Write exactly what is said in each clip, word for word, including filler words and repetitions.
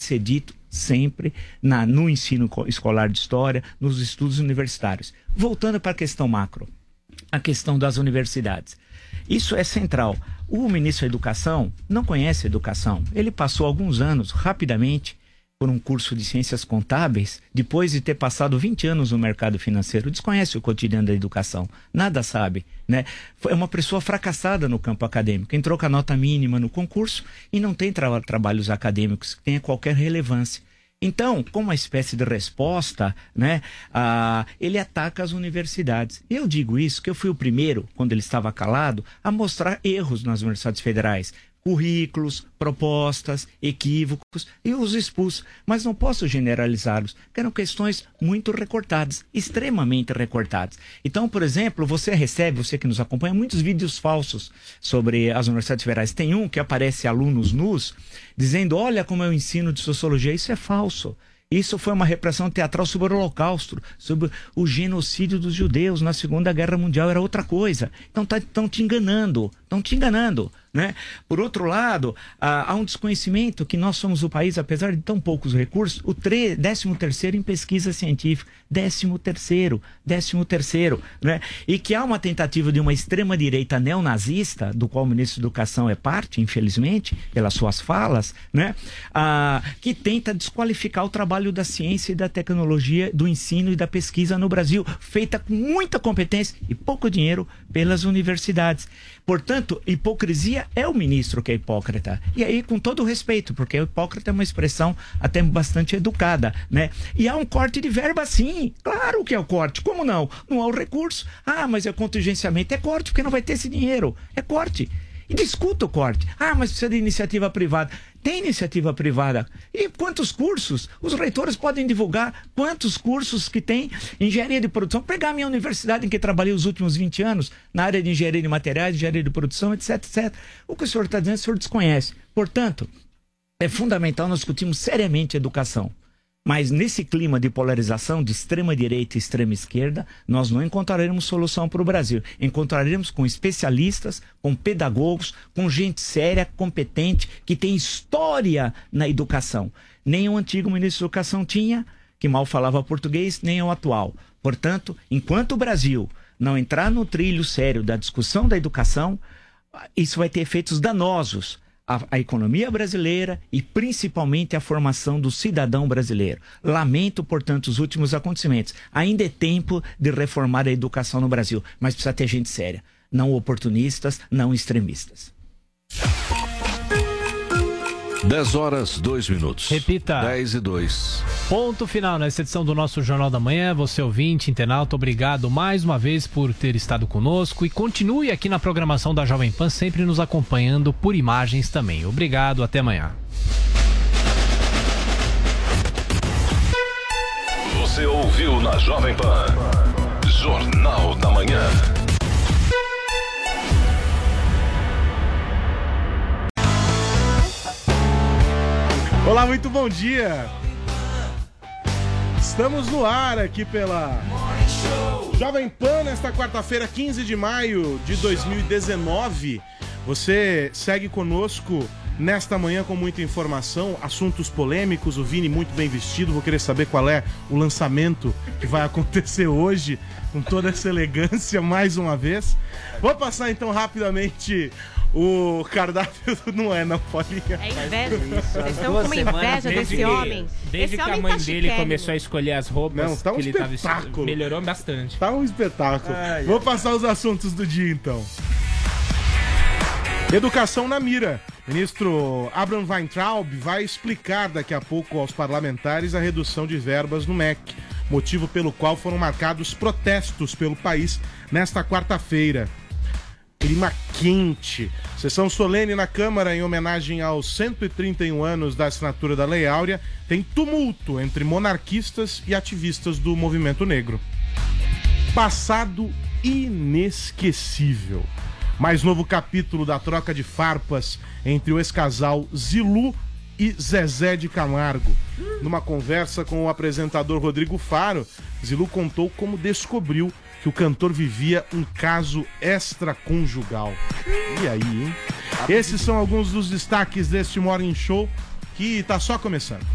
ser dito sempre na, no ensino escolar de história, nos estudos universitários. Voltando para a questão macro, a questão das universidades. Isso é central. O ministro da Educação não conhece a educação. Ele passou alguns anos, rapidamente, por um curso de ciências contábeis, depois de ter passado vinte anos no mercado financeiro, desconhece o cotidiano da educação, nada sabe, né? É uma pessoa fracassada no campo acadêmico, entrou com a nota mínima no concurso e não tem tra- trabalhos acadêmicos que tenha qualquer relevância. Então, como uma espécie de resposta, né, ah, ele ataca as universidades. Eu digo isso que eu fui o primeiro, quando ele estava calado, a mostrar erros nas universidades federais. Currículos, propostas, equívocos, e os expus. Mas não posso generalizá-los, que eram questões muito recortadas, extremamente recortadas. Então, por exemplo, você recebe, você que nos acompanha, muitos vídeos falsos sobre as universidades federais. Tem um que aparece alunos nus, dizendo, olha como é o ensino de sociologia. Isso é falso. Isso foi uma repressão teatral sobre o Holocausto, sobre o genocídio dos judeus na Segunda Guerra Mundial, era outra coisa. Então estão te enganando, estão te enganando, né? Por outro lado, há, há um desconhecimento que nós somos o país, apesar de tão poucos recursos, o tre- décimo terceiro em pesquisa científica, décimo terceiro, décimo terceiro, né? E que há uma tentativa de uma extrema-direita neonazista, do qual o ministro da Educação é parte, infelizmente, pelas suas falas, né? Ah, que tenta desqualificar o trabalho da ciência e da tecnologia, do ensino e da pesquisa no Brasil, feita com muita competência e pouco dinheiro pelas universidades. Portanto, hipocrisia é o ministro que é hipócrita. E aí, com todo o respeito, porque o hipócrita é uma expressão até bastante educada, né? E há um corte de verba, sim. Claro que é o corte. Como não? Não há o recurso. Ah, mas é contingenciamento. É corte, porque não vai ter esse dinheiro. É corte. E discuta o corte. Ah, mas precisa de iniciativa privada. Tem iniciativa privada. E quantos cursos? Os reitores podem divulgar quantos cursos que tem engenharia de produção. Pegar a minha universidade em que trabalhei os últimos vinte anos, na área de engenharia de materiais, engenharia de produção, etc, etcétera. O que o senhor está dizendo, o senhor desconhece. Portanto, é fundamental nós discutirmos seriamente educação. Mas nesse clima de polarização de extrema-direita e extrema-esquerda, nós não encontraremos solução para o Brasil. Encontraremos com especialistas, com pedagogos, com gente séria, competente, que tem história na educação. Nem o antigo ministro da Educação tinha, que mal falava português, nem o atual. Portanto, enquanto o Brasil não entrar no trilho sério da discussão da educação, isso vai ter efeitos danosos A, a economia brasileira e principalmente a formação do cidadão brasileiro. Lamento, portanto, os últimos acontecimentos. Ainda é tempo de reformar a educação no Brasil, mas precisa ter gente séria, não oportunistas, não extremistas. dez horas, dois minutos. Repita. dez e dois. Ponto final nessa edição do nosso Jornal da Manhã. Você ouvinte, internauta, obrigado mais uma vez por ter estado conosco e continue aqui na programação da Jovem Pan, sempre nos acompanhando por imagens também. Obrigado, até amanhã. Você ouviu na Jovem Pan Jornal da Manhã. Olá, muito bom dia. Estamos no ar aqui pela Jovem Pan nesta quarta-feira, quinze de maio de dois mil e dezenove. Você segue conosco nesta manhã com muita informação, assuntos polêmicos, o Vini muito bem vestido. Vou querer saber qual é o lançamento que vai acontecer hoje, com toda essa elegância mais uma vez. Vou passar então rapidamente o cardápio. Não é, não, Paulinha. É inveja. Vocês estão com uma inveja desse que, homem. Desde Esse que a homem mãe tá dele chiquérrimo. começou a escolher as roupas, Não, tá um que ele tava espetáculo. melhorou bastante. Tá um espetáculo. Ai, Vou ai. passar os assuntos do dia, então. Educação na mira. Ministro Abraham Weintraub vai explicar daqui a pouco aos parlamentares a redução de verbas no M E C, motivo pelo qual foram marcados protestos pelo país nesta quarta-feira. Clima quente. Sessão solene na Câmara em homenagem aos cento e trinta e um anos da assinatura da Lei Áurea. Tem tumulto entre monarquistas e ativistas do movimento negro. Passado inesquecível. Mais novo capítulo da troca de farpas entre o ex-casal Zilu e Zezé de Camargo. Numa conversa com o apresentador Rodrigo Faro, Zilu contou como descobriu que o cantor vivia um caso extraconjugal. E aí, hein? Esses são alguns dos destaques deste Morning Show. que tá só começando.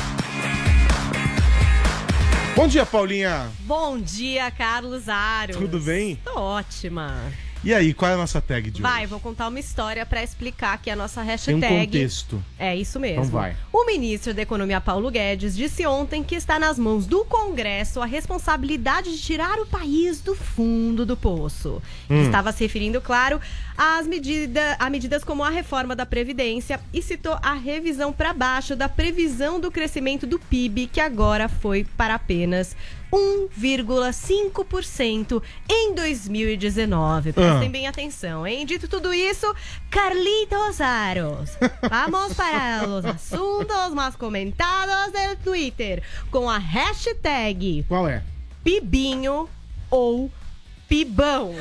Bom dia, Paulinha. Bom dia, Carlos Aros. Tudo bem? Tô ótima. E aí, qual é a nossa tag de Vai, hoje? vou contar uma história pra explicar aqui a nossa hashtag. Tem um contexto. É isso mesmo. Então vai. O ministro da Economia, Paulo Guedes, disse ontem que está nas mãos do Congresso a responsabilidade de tirar o país do fundo do poço. Hum. Estava se referindo, claro, às medida, a medidas como a reforma da Previdência e citou a revisão para baixo da previsão do crescimento do P I B, que agora foi para apenas um vírgula cinco por cento em dois mil e dezenove. Prestem ah. bem atenção, hein? Dito tudo isso, Carlitos Aros. Vamos para os assuntos mais comentados do Twitter com a hashtag... Qual é? Pibinho ou Pibão.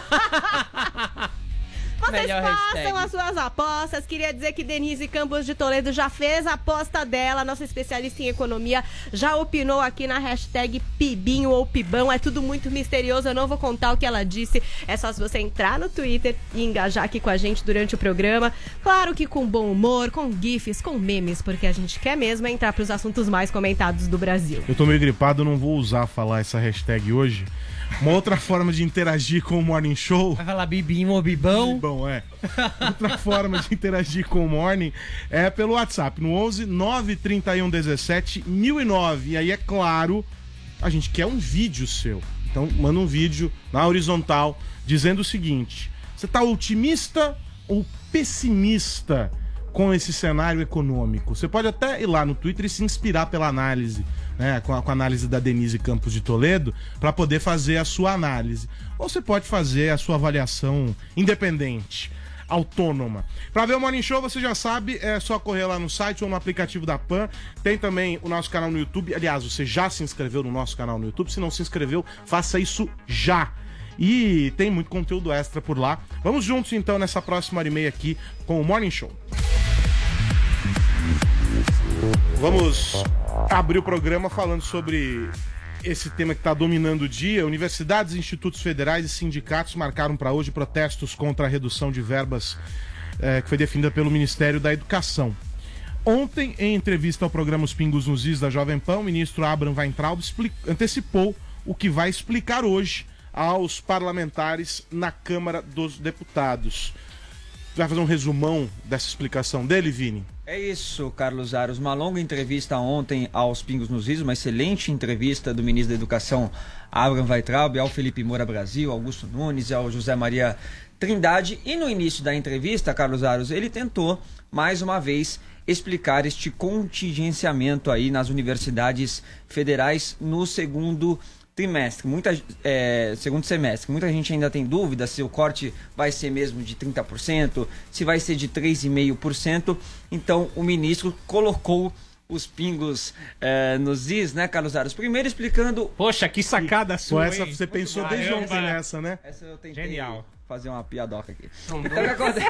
Vocês Melhor façam hashtag. as suas apostas. Queria dizer que Denise Campos de Toledo já fez a aposta dela. Nossa especialista em economia já opinou aqui na hashtag Pibinho ou Pibão. É tudo muito misterioso, eu não vou contar o que ela disse. É só se você entrar no Twitter e engajar aqui com a gente durante o programa. Claro que com bom humor, com gifs, com memes, porque a gente quer mesmo é entrar para os assuntos mais comentados do Brasil. Eu tô meio gripado, eu não vou usar falar essa hashtag hoje. Uma outra forma de interagir com o Morning Show... Vai falar bibinho ou bibão? Bibão, é. Outra forma de interagir com o Morning é pelo WhatsApp, no onze nove três um um sete mil e nove. E aí, é claro, a gente quer um vídeo seu. Então, manda um vídeo na horizontal dizendo o seguinte: você tá otimista ou pessimista com esse cenário econômico? Você pode até ir lá no Twitter e se inspirar pela análise, né, com, a, com a análise da Denise Campos de Toledo, para poder fazer a sua análise. Ou você pode fazer a sua avaliação independente, autônoma. Para ver o Morning Show, você já sabe, é só correr lá no site ou no aplicativo da Pan. Tem também o nosso canal no YouTube. Aliás, você já se inscreveu no nosso canal no YouTube? Se não se inscreveu, faça isso já. E tem muito conteúdo extra por lá. Vamos juntos, então, nessa próxima hora e meia aqui com o Morning Show. Vamos abrir o programa falando sobre esse tema que está dominando o dia. Universidades, institutos federais e sindicatos marcaram para hoje protestos contra a redução de verbas eh, que foi definida pelo Ministério da Educação. Ontem, em entrevista ao programa Os Pingos nos Is da Jovem Pan, o ministro Abraham Weintraub expli- antecipou o que vai explicar hoje aos parlamentares na Câmara dos Deputados. Vai fazer um resumão dessa explicação dele, Vini? É isso, Carlos Aros. Uma longa entrevista ontem aos Pingos nos Is, uma excelente entrevista do ministro da Educação, Abraham Weintraub, ao Felipe Moura Brasil, Augusto Nunes, ao José Maria Trindade. E no início da entrevista, Carlos Aros, ele tentou, mais uma vez, explicar este contingenciamento aí nas universidades federais no segundo trimestre, muita, é, segundo semestre. Muita gente ainda tem dúvida se o corte vai ser mesmo de trinta por cento, se vai ser de três vírgula cinco por cento. Então o ministro colocou os pingos é, nos is, né, Carlos Aros? Primeiro explicando... Poxa, que sacada sua, essa hein? você pensou Caramba. desde ontem nessa, né? Essa eu tentei Genial. fazer uma piadoca aqui. Então o que acontece?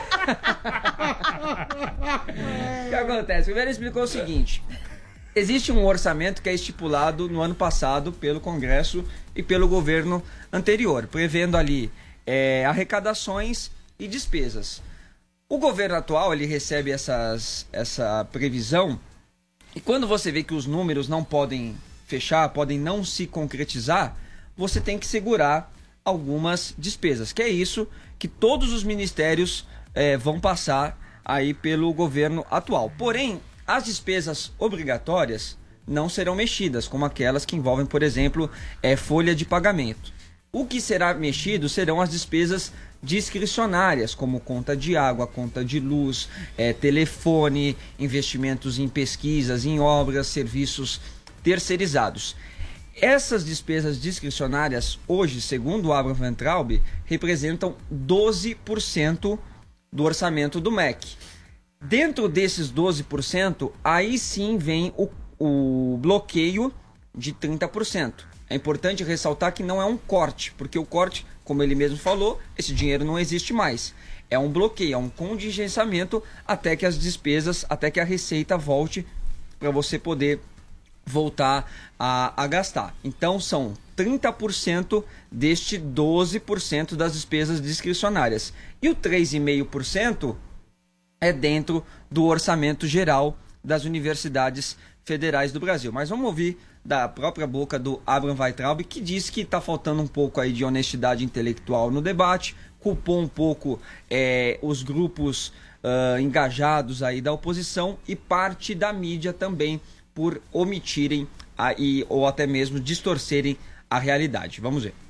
O que acontece? Primeiro ele explicou o seguinte: existe um orçamento que é estipulado no ano passado pelo Congresso e pelo governo anterior, prevendo ali é, arrecadações e despesas. O governo atual ele recebe essas, essa previsão, e quando você vê que os números não podem fechar, podem não se concretizar, você tem que segurar algumas despesas, que é isso que todos os ministérios é, vão passar aí pelo governo atual. Porém, as despesas obrigatórias não serão mexidas, como aquelas que envolvem, por exemplo, é, folha de pagamento. O que será mexido serão as despesas discricionárias, como conta de água, conta de luz, é, telefone, investimentos em pesquisas, em obras, serviços terceirizados. Essas despesas discricionárias, hoje, segundo o Abraham Weintraub, representam doze por cento do orçamento do M E C. Dentro desses doze por cento, aí sim vem o, o bloqueio de trinta por cento. É importante ressaltar que não é um corte, porque o corte, como ele mesmo falou, esse dinheiro não existe mais. É um bloqueio, é um contingenciamento até que as despesas, até que a receita volte para você poder voltar a, a gastar. Então são trinta por cento deste doze por cento das despesas discricionárias. E o três vírgula cinco por cento é dentro do orçamento geral das universidades federais do Brasil. Mas vamos ouvir da própria boca do Abraham Weintraub, que diz que está faltando um pouco aí de honestidade intelectual no debate, culpou um pouco é, os grupos uh, engajados aí da oposição e parte da mídia também por omitirem a, e, ou até mesmo distorcerem a realidade. Vamos ver.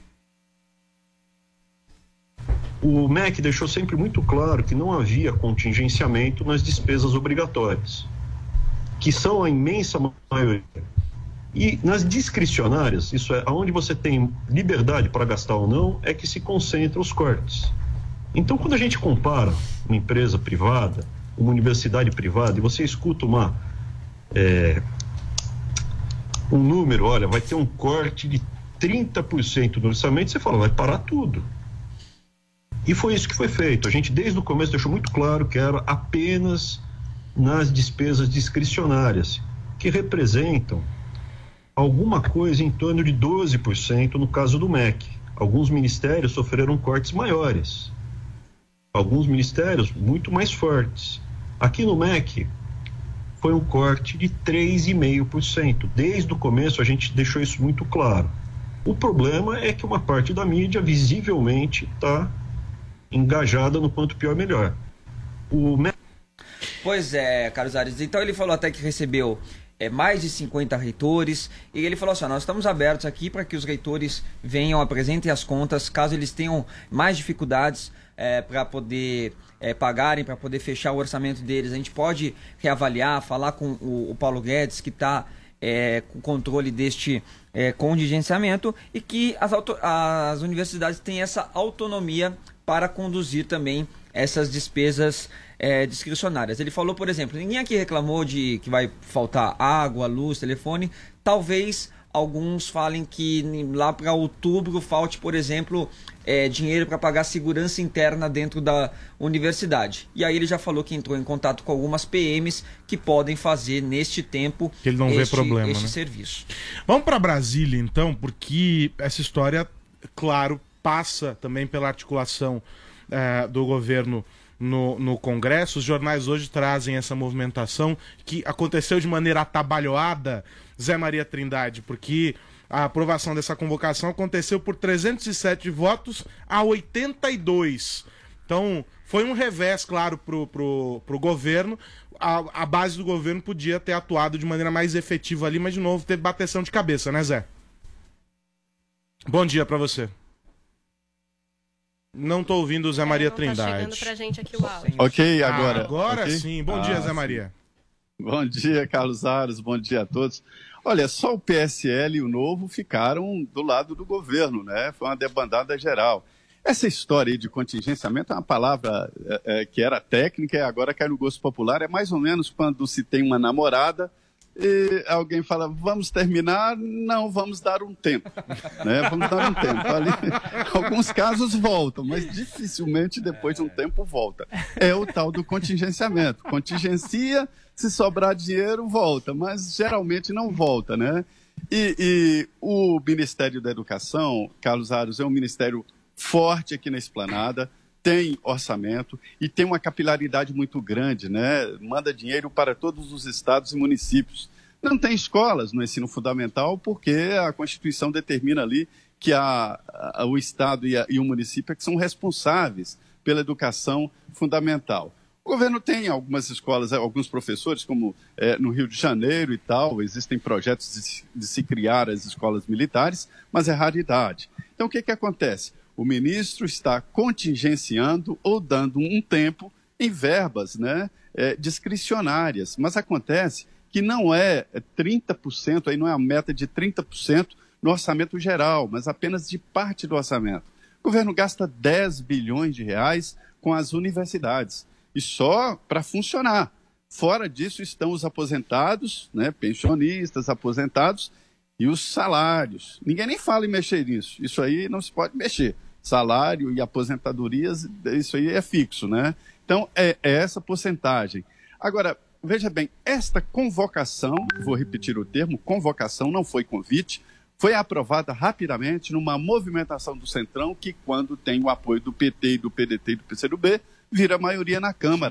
O M E C deixou sempre muito claro que não havia contingenciamento nas despesas obrigatórias, que são a imensa maioria. E nas discricionárias, isso é, onde você tem liberdade para gastar ou não, é que se concentram os cortes. Então, quando a gente compara uma empresa privada, uma universidade privada, e você escuta uma, é, um número, olha, vai ter um corte de trinta por cento do orçamento, você fala, vai parar tudo. E foi isso que foi feito. A gente, desde o começo, deixou muito claro que era apenas nas despesas discricionárias, que representam alguma coisa em torno de doze por cento no caso do M E C. Alguns ministérios sofreram cortes maiores. Alguns ministérios muito mais fortes. Aqui no M E C foi um corte de três vírgula cinco por cento. Desde o começo a gente deixou isso muito claro. O problema é que uma parte da mídia visivelmente está engajada no quanto pior melhor. O M E C... Pois é, Carlos Ares. Então ele falou até que recebeu é, mais de cinquenta reitores, e ele falou assim, ó, nós estamos abertos aqui para que os reitores venham, apresentem as contas, caso eles tenham mais dificuldades é, para poder é, pagarem, para poder fechar o orçamento deles. A gente pode reavaliar, falar com o, o Paulo Guedes, que está é, com controle deste é, contingenciamento, e que as, auto as universidades têm essa autonomia para conduzir também essas despesas é, discricionárias. Ele falou, por exemplo, ninguém aqui reclamou de que vai faltar água, luz, telefone. Talvez alguns falem que lá para outubro falte, por exemplo, é, dinheiro para pagar segurança interna dentro da universidade. E aí ele já falou que entrou em contato com algumas P Ms que podem fazer neste tempo que ele não este, vê problema, este né? serviço. Vamos para Brasília, então, porque essa história, claro, passa também pela articulação é, do governo no, no Congresso. Os jornais hoje trazem essa movimentação que aconteceu de maneira atabalhoada, Zé Maria Trindade, porque a aprovação dessa convocação aconteceu por trezentos e sete votos a oitenta e dois. Então, foi um revés, claro, pro, pro, pro governo. A, a base do governo podia ter atuado de maneira mais efetiva ali, mas, de novo, teve bateção de cabeça, né, Zé? Bom dia para você. Não tô ouvindo o Zé Maria é, não Trindade. Tá chegando pra gente aqui o áudio. Ok, agora. Ah, agora okay? sim. Bom ah, dia, Zé Maria. Sim. Bom dia, Carlos Ares. Bom dia a todos. Olha, só o P S L e o Novo ficaram do lado do governo, né? Foi uma debandada geral. Essa história aí de contingenciamento é uma palavra é, é, que era técnica e agora cai no gosto popular. É mais ou menos quando se tem uma namorada e alguém fala, vamos terminar? Não, vamos dar um tempo. Né? Vamos dar um tempo. Ali, alguns casos voltam, mas dificilmente depois de um tempo volta. É o tal do contingenciamento. Contingencia, se sobrar dinheiro, volta, mas geralmente não volta, né? E, e o Ministério da Educação, Carlos Ares, é um ministério forte aqui na Esplanada, tem orçamento e tem uma capilaridade muito grande, né? Manda dinheiro para todos os estados e municípios. Não tem escolas no ensino fundamental porque a Constituição determina ali que a, a, o estado e, a, e o município é que são responsáveis pela educação fundamental. O governo tem algumas escolas, alguns professores, como é, no Rio de Janeiro e tal, existem projetos de, de se criar as escolas militares, mas é raridade. Então o que, que acontece? O ministro está contingenciando ou dando um tempo em verbas, né, é, discricionárias. Mas acontece que não é trinta por cento, aí não é a meta de trinta por cento no orçamento geral, mas apenas de parte do orçamento. O governo gasta dez bilhões de reais com as universidades, e só para funcionar. Fora disso estão os aposentados, né, pensionistas, aposentados, e os salários. Ninguém nem fala em mexer nisso. Isso aí não se pode mexer. Salário e aposentadorias, isso aí é fixo, né? Então, é, é essa porcentagem. Agora, veja bem, esta convocação, vou repetir o termo, convocação, não foi convite, foi aprovada rapidamente numa movimentação do Centrão que, quando tem o apoio do P T, e do P D T e do P C do B, vira maioria na Câmara.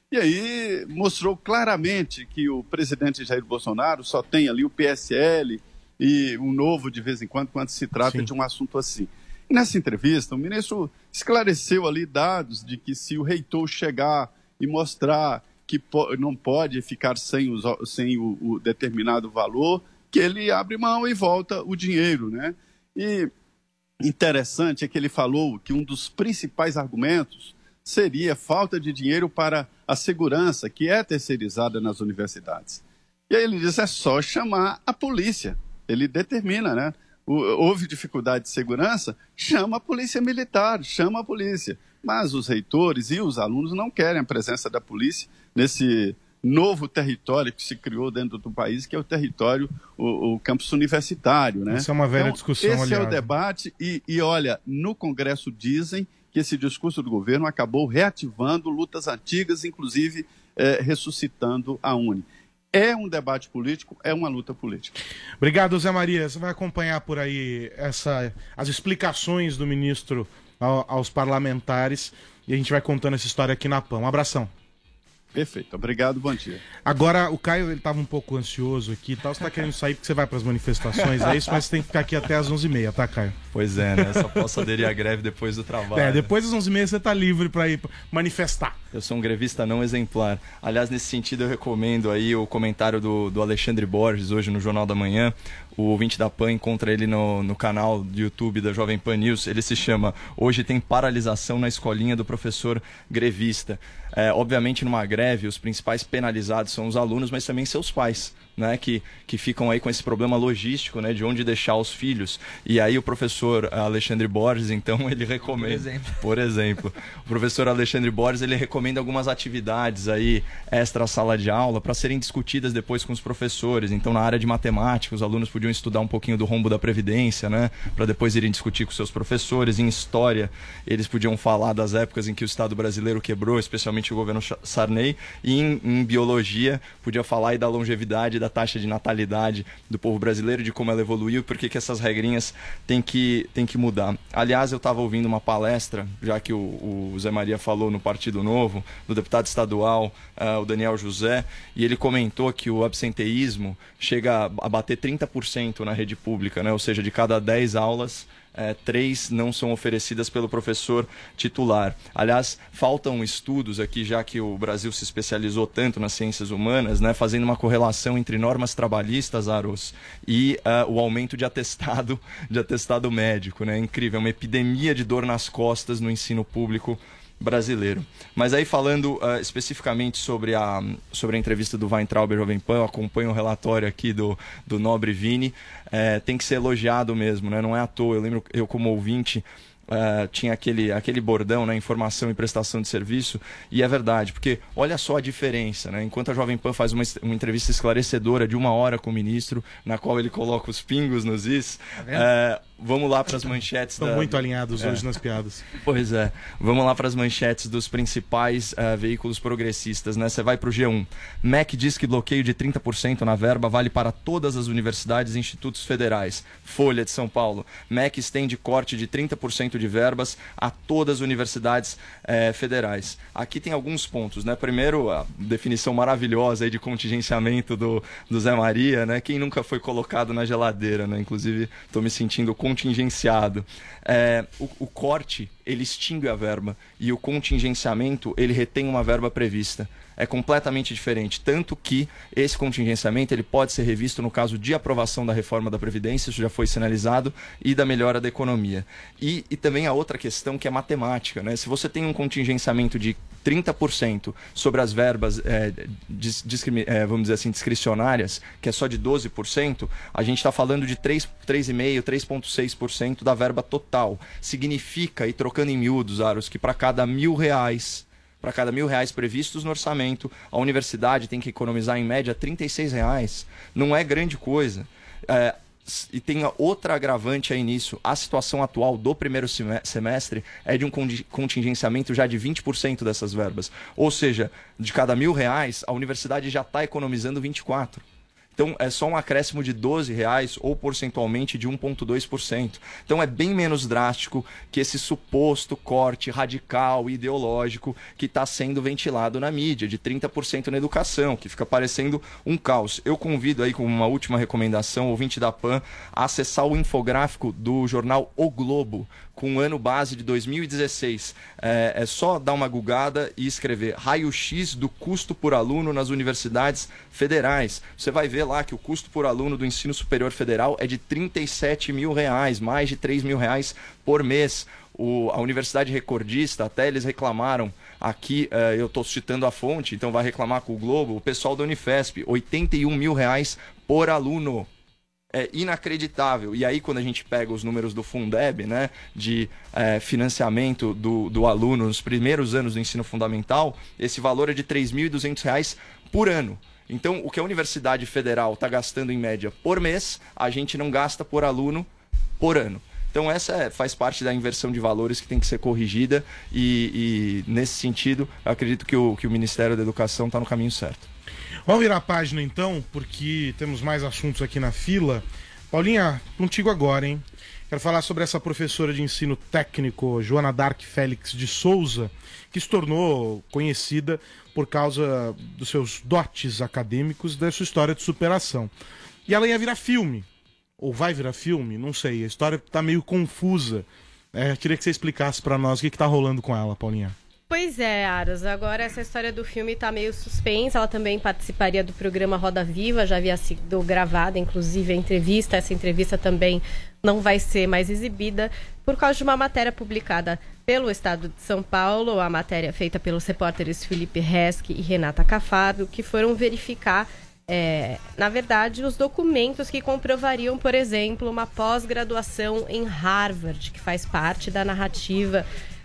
E aí mostrou claramente que o presidente Jair Bolsonaro só tem ali o P S L e o Novo de vez em quando, quando se trata Sim. de um assunto assim. E nessa entrevista, o ministro esclareceu ali dados de que se o reitor chegar e mostrar que po- não pode ficar sem, os, sem o, o determinado valor, que ele abre mão e volta o dinheiro, né? E interessante é que ele falou que um dos principais argumentos seria falta de dinheiro para a segurança, que é terceirizada nas universidades. E aí ele diz, é só chamar a polícia. Ele determina, né? O, houve dificuldade de segurança, chama a polícia militar, chama a polícia. Mas os reitores e os alunos não querem a presença da polícia nesse novo território que se criou dentro do país, que é o território, o, o campus universitário, né? Isso é uma velha então, discussão, esse aliás. é o debate e, e, olha, no Congresso dizem que esse discurso do governo acabou reativando lutas antigas, inclusive é, ressuscitando a Uni. É um debate político, é uma luta política. Obrigado, Zé Maria. Você vai acompanhar por aí essa, as explicações do ministro ao, aos parlamentares e a gente vai contando essa história aqui na P A N. Um abração. Perfeito, obrigado, bom dia. Agora, o Caio, ele estava um pouco ansioso aqui e tal, você está querendo sair porque você vai para as manifestações, é isso, mas você tem que ficar aqui até as onze e meia, tá, Caio? Pois é, né? Só posso aderir à greve depois do trabalho. É, depois das onze e meia você está livre para ir manifestar. Eu sou um grevista não exemplar. Aliás, nesse sentido, eu recomendo aí o comentário do, do Alexandre Borges, hoje no Jornal da Manhã. O ouvinte da P A N encontra ele no, no canal do YouTube da Jovem Pan News. Ele se chama Hoje Tem Paralisação na Escolinha do Professor Grevista. É, obviamente, numa greve, os principais penalizados são os alunos, mas também seus pais, né, que, que ficam aí com esse problema logístico, né, de onde deixar os filhos. E aí o professor Alexandre Borges, então, ele recomenda... Por exemplo. Por exemplo. O professor Alexandre Borges, ele recomenda algumas atividades aí extra sala de aula para serem discutidas depois com os professores. Então, na área de matemática, os alunos podiam estudar um pouquinho do rombo da Previdência, né, para depois irem discutir com seus professores. Em história, eles podiam falar das épocas em que o Estado brasileiro quebrou, especialmente o governo Sarney. E em, em biologia, podia falar aí da longevidade, da taxa de natalidade do povo brasileiro, de como ela evoluiu, por que essas regrinhas têm que, têm que mudar. Aliás, eu estava ouvindo uma palestra, já que o, o Zé Maria falou no Partido Novo, do deputado estadual, uh, o Daniel José, e ele comentou que o absenteísmo chega a bater trinta por cento na rede pública, né? Ou seja, de cada dez aulas, É, três não são oferecidas pelo professor titular. Aliás, faltam estudos aqui, já que o Brasil se especializou tanto nas ciências humanas, né, fazendo uma correlação entre normas trabalhistas, Aros, e uh, o aumento de atestado, de atestado médico. Né? Incrível, é uma epidemia de dor nas costas no ensino público brasileiro. Mas aí falando uh, especificamente sobre a, sobre a entrevista do Weintraub Jovem Pan, eu acompanho o relatório aqui do, do Nobre Vini, é, tem que ser elogiado mesmo, né? Não é à toa. Eu lembro, eu como ouvinte, Uh, tinha aquele, aquele bordão, né, informação e prestação de serviço, e é verdade, porque olha só a diferença, né? Enquanto a Jovem Pan faz uma, uma entrevista esclarecedora de uma hora com o ministro, na qual ele coloca os pingos nos is, tá uh, vamos lá para as manchetes. Estão da... muito alinhados é. hoje nas piadas. Pois é, vamos lá para as manchetes dos principais uh, veículos progressistas, né? Você vai para o G um. M E C diz que bloqueio de trinta por cento na verba vale para todas as universidades e institutos federais. Folha de São Paulo. M E C estende corte de trinta por cento de verbas a todas as universidades eh, federais. Aqui tem alguns pontos, né? Primeiro, a definição maravilhosa aí de contingenciamento do, do Zé Maria, né? Quem nunca foi colocado na geladeira, né? Inclusive, estou me sentindo contingenciado. É, o, o corte, ele extingue a verba, e o contingenciamento, ele retém uma verba prevista. É completamente diferente, tanto que esse contingenciamento ele pode ser revisto no caso de aprovação da reforma da Previdência, isso já foi sinalizado, e da melhora da economia. E, e também a outra questão que é matemática, né? Se você tem um contingenciamento de trinta por cento sobre as verbas, é, dis, discrimi, é, vamos dizer assim, discricionárias, que é só de doze por cento, a gente está falando de três vírgula cinco por cento, três vírgula seis por cento da verba total. Significa, e trocando em miúdos, Aros, que para cada mil reais... Para cada mil reais previstos no orçamento, a universidade tem que economizar em média trinta e seis reais. Não é grande coisa. É, e tem outra agravante aí nisso. A situação atual do primeiro semestre é de um contingenciamento já de vinte por cento dessas verbas. Ou seja, de cada mil reais, a universidade já está economizando vinte e quatro. Então é só um acréscimo de doze reais ou percentualmente de um vírgula dois por cento. Então é bem menos drástico que esse suposto corte radical e ideológico que está sendo ventilado na mídia, de trinta por cento na educação, que fica parecendo um caos. Eu convido aí, como uma última recomendação, o ouvinte da Pan, a acessar o infográfico do jornal O Globo, com o ano base de dois mil e dezesseis. É, é só dar uma gugada e escrever raio-x do custo por aluno nas universidades federais. Você vai ver lá que o custo por aluno do ensino superior federal é de trinta e sete mil reais, mais de três mil reais por mês. O, a universidade recordista, até eles reclamaram, aqui uh, eu estou citando a fonte, então vai reclamar com o Globo, o pessoal da Unifesp, oitenta e um mil reais por aluno. É inacreditável. E aí, quando a gente pega os números do Fundeb, né, de é, financiamento do, do aluno nos primeiros anos do ensino fundamental, esse valor é de três mil e duzentos reais por ano. Então, o que a Universidade Federal está gastando em média por mês, a gente não gasta por aluno por ano. Então, essa é, faz parte da inversão de valores que tem que ser corrigida e, e nesse sentido, eu acredito que o, que o Ministério da Educação está no caminho certo. Vamos virar a página então, porque temos mais assuntos aqui na fila. Paulinha, contigo agora, hein? Quero falar sobre essa professora de ensino técnico, Joana Dark Félix de Souza, que se tornou conhecida por causa dos seus dotes acadêmicos e da sua história de superação. E ela ia virar filme, ou vai virar filme, não sei, a história está meio confusa. É, queria que você explicasse para nós o que está rolando com ela, Paulinha. Pois é, Aros, agora essa história do filme tá meio suspensa, ela também participaria do programa Roda Viva, já havia sido gravada, inclusive a entrevista, essa entrevista também não vai ser mais exibida, por causa de uma matéria publicada pelo Estado de São Paulo, a matéria feita pelos repórteres Felipe Resch e Renata Cafardo, que foram verificar, é, na verdade, os documentos que comprovariam, por exemplo, uma pós-graduação em Harvard, que faz parte da narrativa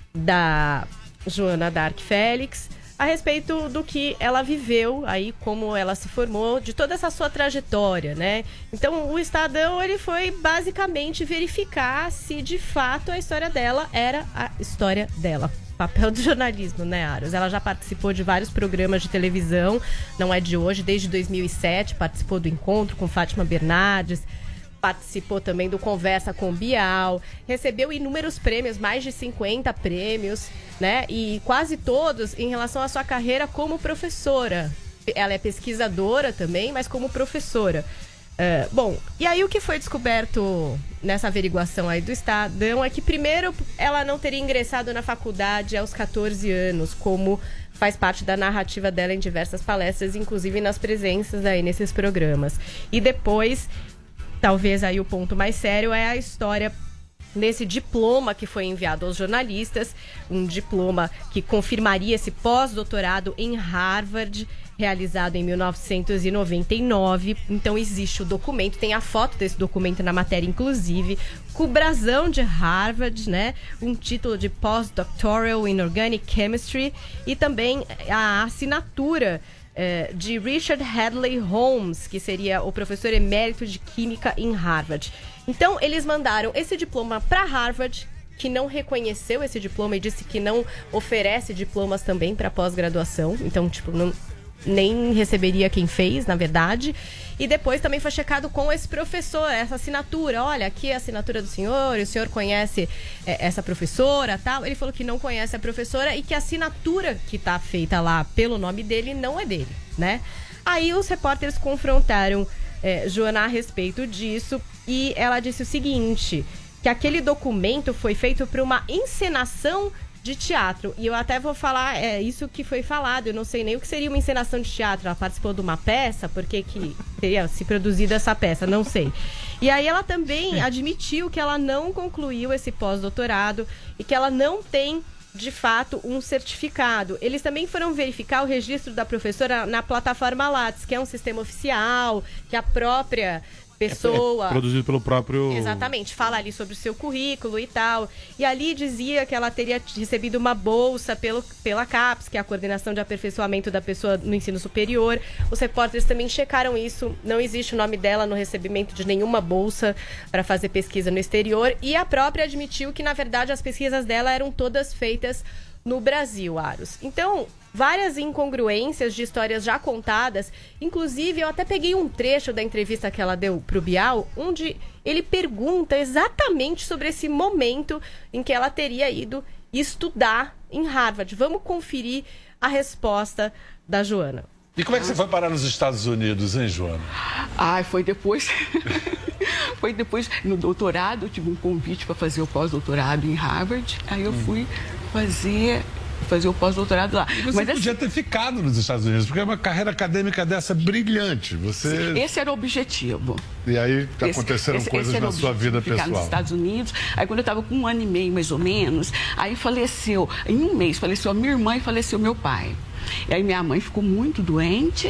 da Joana Dark Félix, a respeito do que ela viveu, aí como ela se formou, de toda essa sua trajetória, né? Então o Estadão, ele foi basicamente verificar se de fato a história dela era a história dela. Papel do jornalismo, né, Aros? Ela já participou de vários programas de televisão, não é de hoje, desde dois mil e sete, participou do Encontro com Fátima Bernardes, participou também do Conversa com Bial, recebeu inúmeros prêmios, mais de cinquenta prêmios, né? E quase todos em relação à sua carreira como professora. Ela é pesquisadora também, mas como professora. Uh, bom, e aí o que foi descoberto nessa averiguação aí do Estadão é que, primeiro, ela não teria ingressado na faculdade aos catorze anos, como faz parte da narrativa dela em diversas palestras, inclusive nas presenças aí nesses programas. E depois, talvez aí o ponto mais sério é a história nesse diploma que foi enviado aos jornalistas, um diploma que confirmaria esse pós-doutorado em Harvard, realizado em mil novecentos e noventa e nove. Então existe o documento, tem a foto desse documento na matéria, inclusive, com o brasão de Harvard, né? Um título de Postdoctoral in Organic Chemistry e também a assinatura eh, de Richard Hadley Holmes, que seria o professor emérito de Química em Harvard. Então eles mandaram esse diploma para Harvard, que não reconheceu esse diploma e disse que não oferece diplomas também para pós-graduação. Então, tipo, não... nem receberia quem fez, na verdade. E depois também foi checado com esse professor, essa assinatura. Olha, aqui é a assinatura do senhor, o senhor conhece é, essa professora, tal. Ele falou que não conhece a professora e que a assinatura que tá feita lá pelo nome dele não é dele, né? Aí os repórteres confrontaram é, Joana a respeito disso e ela disse o seguinte, que aquele documento foi feito para uma encenação de teatro. E eu até vou falar, é isso que foi falado, eu não sei nem o que seria uma encenação de teatro. Ela participou de uma peça, por que que teria se produzido essa peça? Não sei. E aí ela também admitiu que ela não concluiu esse pós-doutorado e que ela não tem, de fato, um certificado. Eles também foram verificar o registro da professora na plataforma Lattes, que é um sistema oficial, que a própria pessoa... É, é produzido pelo próprio... Exatamente, fala ali sobre o seu currículo e tal. E ali dizia que ela teria recebido uma bolsa pelo, pela CAPES, que é a Coordenação de Aperfeiçoamento da Pessoa no Ensino Superior. Os repórteres também checaram isso. Não existe o nome dela no recebimento de nenhuma bolsa para fazer pesquisa no exterior. E a própria admitiu que, na verdade, as pesquisas dela eram todas feitas no Brasil, Aros. Então, várias incongruências de histórias já contadas. Inclusive, eu até peguei um trecho da entrevista que ela deu pro Bial, onde ele pergunta exatamente sobre esse momento em que ela teria ido estudar em Harvard. Vamos conferir a resposta da Joana. E como é que você foi parar nos Estados Unidos, hein, Joana? Ah, foi depois. Foi depois, no doutorado, eu tive um convite para fazer o pós-doutorado em Harvard. Aí eu fui fazer, fazer o pós-doutorado lá. E você Mas, podia assim, ter ficado nos Estados Unidos, porque é uma carreira acadêmica dessa brilhante. Você... Esse era o objetivo. E aí aconteceram esse, coisas esse na sua vida ficar pessoal. Nos Estados Unidos. Aí quando eu estava com um ano e meio, mais ou menos, aí faleceu, em um mês, faleceu a minha irmã e faleceu meu pai. E aí minha mãe ficou muito doente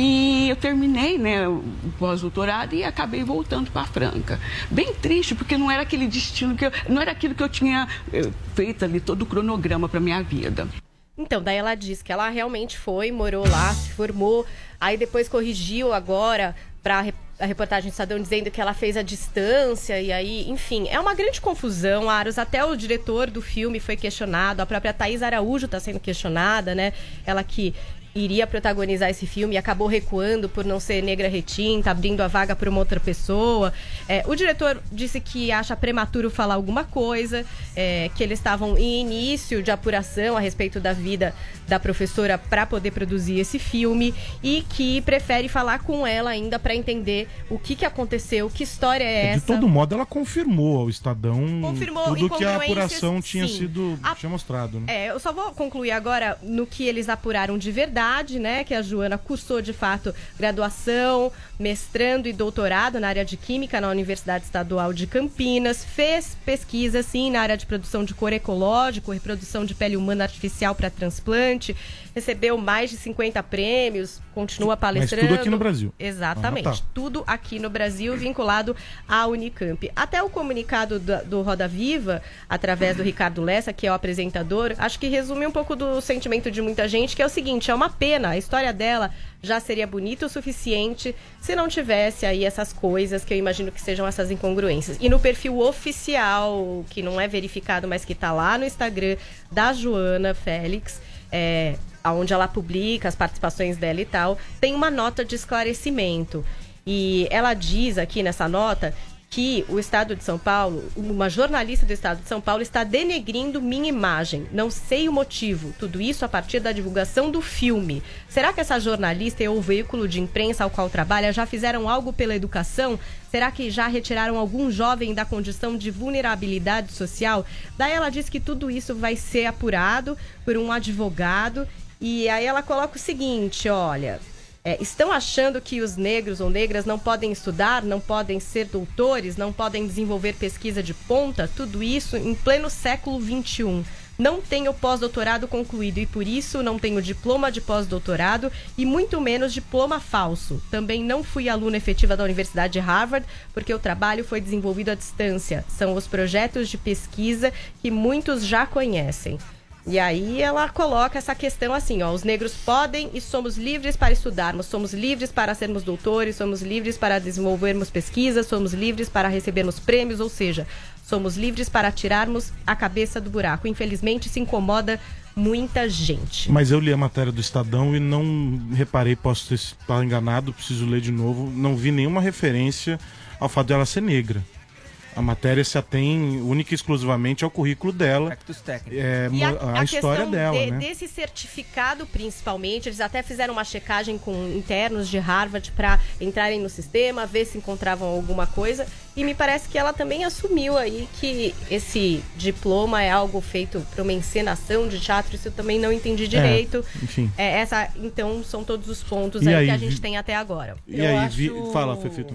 e eu terminei, né, o pós-doutorado e acabei voltando para Franca. Bem triste, porque não era aquele destino, que eu, não era aquilo que eu tinha eu, feito ali, todo o cronograma para minha vida. Então, daí ela diz que ela realmente foi, morou lá, se formou, aí depois corrigiu agora para a reportagem do Estadão dizendo que ela fez a distância e aí, enfim, é uma grande confusão, Aros. Até o diretor do filme foi questionado, a própria Thaís Araújo está sendo questionada, né? Ela que iria protagonizar esse filme e acabou recuando por não ser negra retinta, abrindo a vaga para uma outra pessoa. É, o diretor disse que acha prematuro falar alguma coisa, é, que eles estavam em início de apuração a respeito da vida da professora para poder produzir esse filme e que prefere falar com ela ainda para entender o que, que aconteceu, que história é, é, essa. De todo modo, ela confirmou ao Estadão confirmou tudo que a apuração sim. tinha sido a... tinha mostrado. Né? É, eu só vou concluir agora no que eles apuraram de verdade. Né, que a Joana cursou de fato graduação, mestrando e doutorado na área de Química na Universidade Estadual de Campinas, fez pesquisa sim na área de produção de couro ecológico, reprodução de pele humana artificial para transplante, recebeu mais de cinquenta prêmios, continua palestrando. Mas tudo aqui no Brasil. Exatamente, ah, tá. tudo aqui no Brasil vinculado à Unicamp. Até o comunicado do, do Roda Viva, através do Ricardo Lessa, que é o apresentador, acho que resume um pouco do sentimento de muita gente, que é o seguinte, é uma pena, a história dela já seria bonita o suficiente se não tivesse aí essas coisas que eu imagino que sejam essas incongruências. E no perfil oficial, que não é verificado, mas que tá lá no Instagram da Joana Félix, é, onde ela publica as participações dela e tal, tem uma nota de esclarecimento. E ela diz aqui nessa nota que o Estado de São Paulo, uma jornalista do Estado de São Paulo, está denegrindo minha imagem. Não sei o motivo. Tudo isso a partir da divulgação do filme. Será que essa jornalista e o veículo de imprensa ao qual trabalha já fizeram algo pela educação? Será que já retiraram algum jovem da condição de vulnerabilidade social? Daí ela diz que tudo isso vai ser apurado por um advogado. E aí ela coloca o seguinte, olha... É, estão achando que os negros ou negras não podem estudar, não podem ser doutores, não podem desenvolver pesquisa de ponta? Tudo isso em pleno século vinte e um. Não tenho pós-doutorado concluído e, por isso, não tenho diploma de pós-doutorado e muito menos diploma falso. Também não fui aluna efetiva da Universidade de Harvard, porque o trabalho foi desenvolvido à distância. São os projetos de pesquisa que muitos já conhecem. E aí ela coloca essa questão assim, ó, os negros podem e somos livres para estudarmos, somos livres para sermos doutores, somos livres para desenvolvermos pesquisas, somos livres para recebermos prêmios, ou seja, somos livres para tirarmos a cabeça do buraco. Infelizmente, se incomoda muita gente. Mas eu li a matéria do Estadão e não reparei, posso estar enganado, preciso ler de novo, não vi nenhuma referência ao fato dela ser negra. A matéria se atém única e exclusivamente ao currículo dela, é, e a, a, a história dela. De, né? Desse certificado, principalmente, eles até fizeram uma checagem com internos de Harvard para entrarem no sistema, ver se encontravam alguma coisa. E me parece que ela também assumiu aí que esse diploma é algo feito para uma encenação de teatro. Isso eu também não entendi direito. É, enfim. É, essa, então, são todos os pontos e aí, aí que a gente vi... tem até agora. E eu aí, acho... vi... fala, Fefito.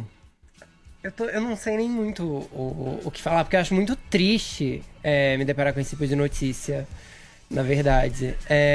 Eu, tô, eu não sei nem muito o, o, o que falar, porque eu acho muito triste é, me deparar com esse tipo de notícia, na verdade.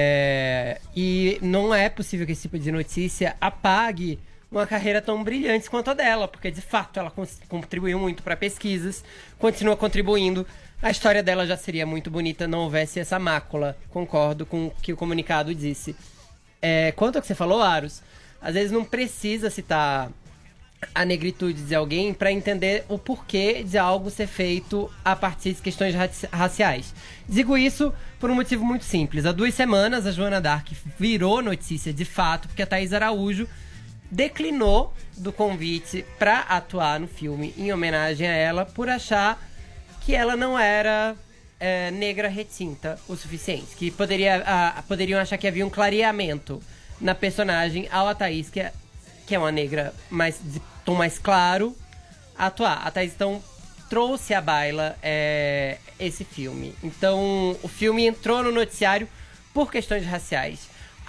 É, e não é possível que esse tipo de notícia apague uma carreira tão brilhante quanto a dela, porque de fato ela contribuiu muito para pesquisas, continua contribuindo. A história dela já seria muito bonita não houvesse essa mácula, concordo com o que o comunicado disse. É, quanto ao que você falou, Aros, às vezes não precisa citar a negritude de alguém para entender o porquê de algo ser feito a partir de questões raci- raciais. Digo isso por um motivo muito simples. Há duas semanas, a Joana Dark virou notícia de fato, porque a Thaís Araújo declinou do convite para atuar no filme em homenagem a ela por achar que ela não era é, negra retinta o suficiente. Que poderia, a, poderiam achar que havia um clareamento na personagem ao a Thaís, que é, que é uma negra mais, de tom mais claro, atuar. A Thaís, então, trouxe à baila é, esse filme. Então, o filme entrou no noticiário por questões raciais.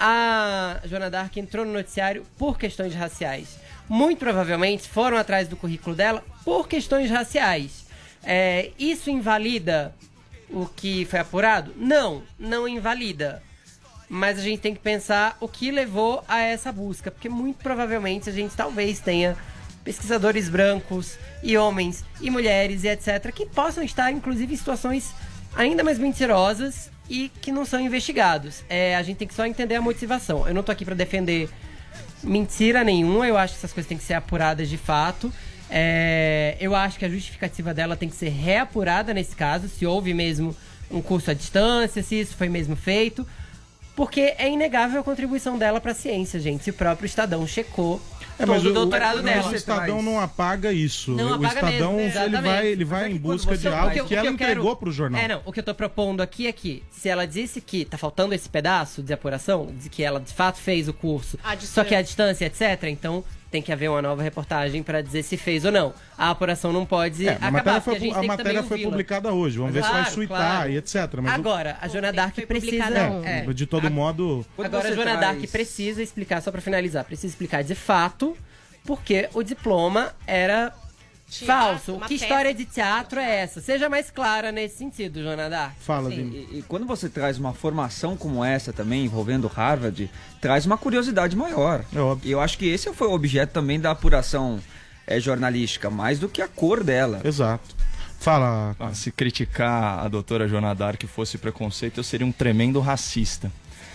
A Joana Dark entrou no noticiário por questões raciais. Muito provavelmente foram atrás do currículo dela por questões raciais. É, isso invalida o que foi apurado? Não, não invalida. Mas a gente tem que pensar o que levou a essa busca, porque muito provavelmente a gente talvez tenha pesquisadores brancos e homens e mulheres e etcétera que possam estar, inclusive, em situações ainda mais mentirosas e que não são investigados. É, a gente tem que só entender a motivação. Eu não tô aqui para defender mentira nenhuma, eu acho que essas coisas têm que ser apuradas de fato. É, eu acho que a justificativa dela tem que ser reapurada nesse caso, se houve mesmo um curso à distância, se isso foi mesmo feito. Porque é inegável a contribuição dela para a ciência, gente. O próprio Estadão checou É, todo mas o o, doutorado o, dela. o Estadão não apaga isso. Não o apaga Estadão mesmo, ele vai, ele vai em busca de algo que, que ela entregou para o jornal. É, não. O que eu tô propondo aqui é que, se ela disse que tá faltando esse pedaço de apuração, de que ela de fato fez o curso, só que a distância, etcétera, então tem que haver uma nova reportagem para dizer se fez ou não. A apuração não pode é, acabar, a matéria foi, a, gente a tem matéria que foi publicada hoje. Vamos ver claro, se vai suitar claro. e etcétera. Mas Agora, a Joana Dark precisa... É, é. De todo a, modo... Agora, a Joana traz... Dark precisa explicar, só para finalizar, precisa explicar de fato porque o diploma era teatro, falso. Que história de teatro é essa? Seja mais clara nesse sentido, Joana Dark. Fala, Sim, e, e quando você traz uma formação como essa também, envolvendo Harvard, traz uma curiosidade maior. É óbvio. E eu acho que esse foi o objeto também da apuração é, jornalística, mais do que a cor dela. Exato. Fala. Ah, se criticar a doutora Joana Dark fosse preconceito, eu seria um tremendo racista.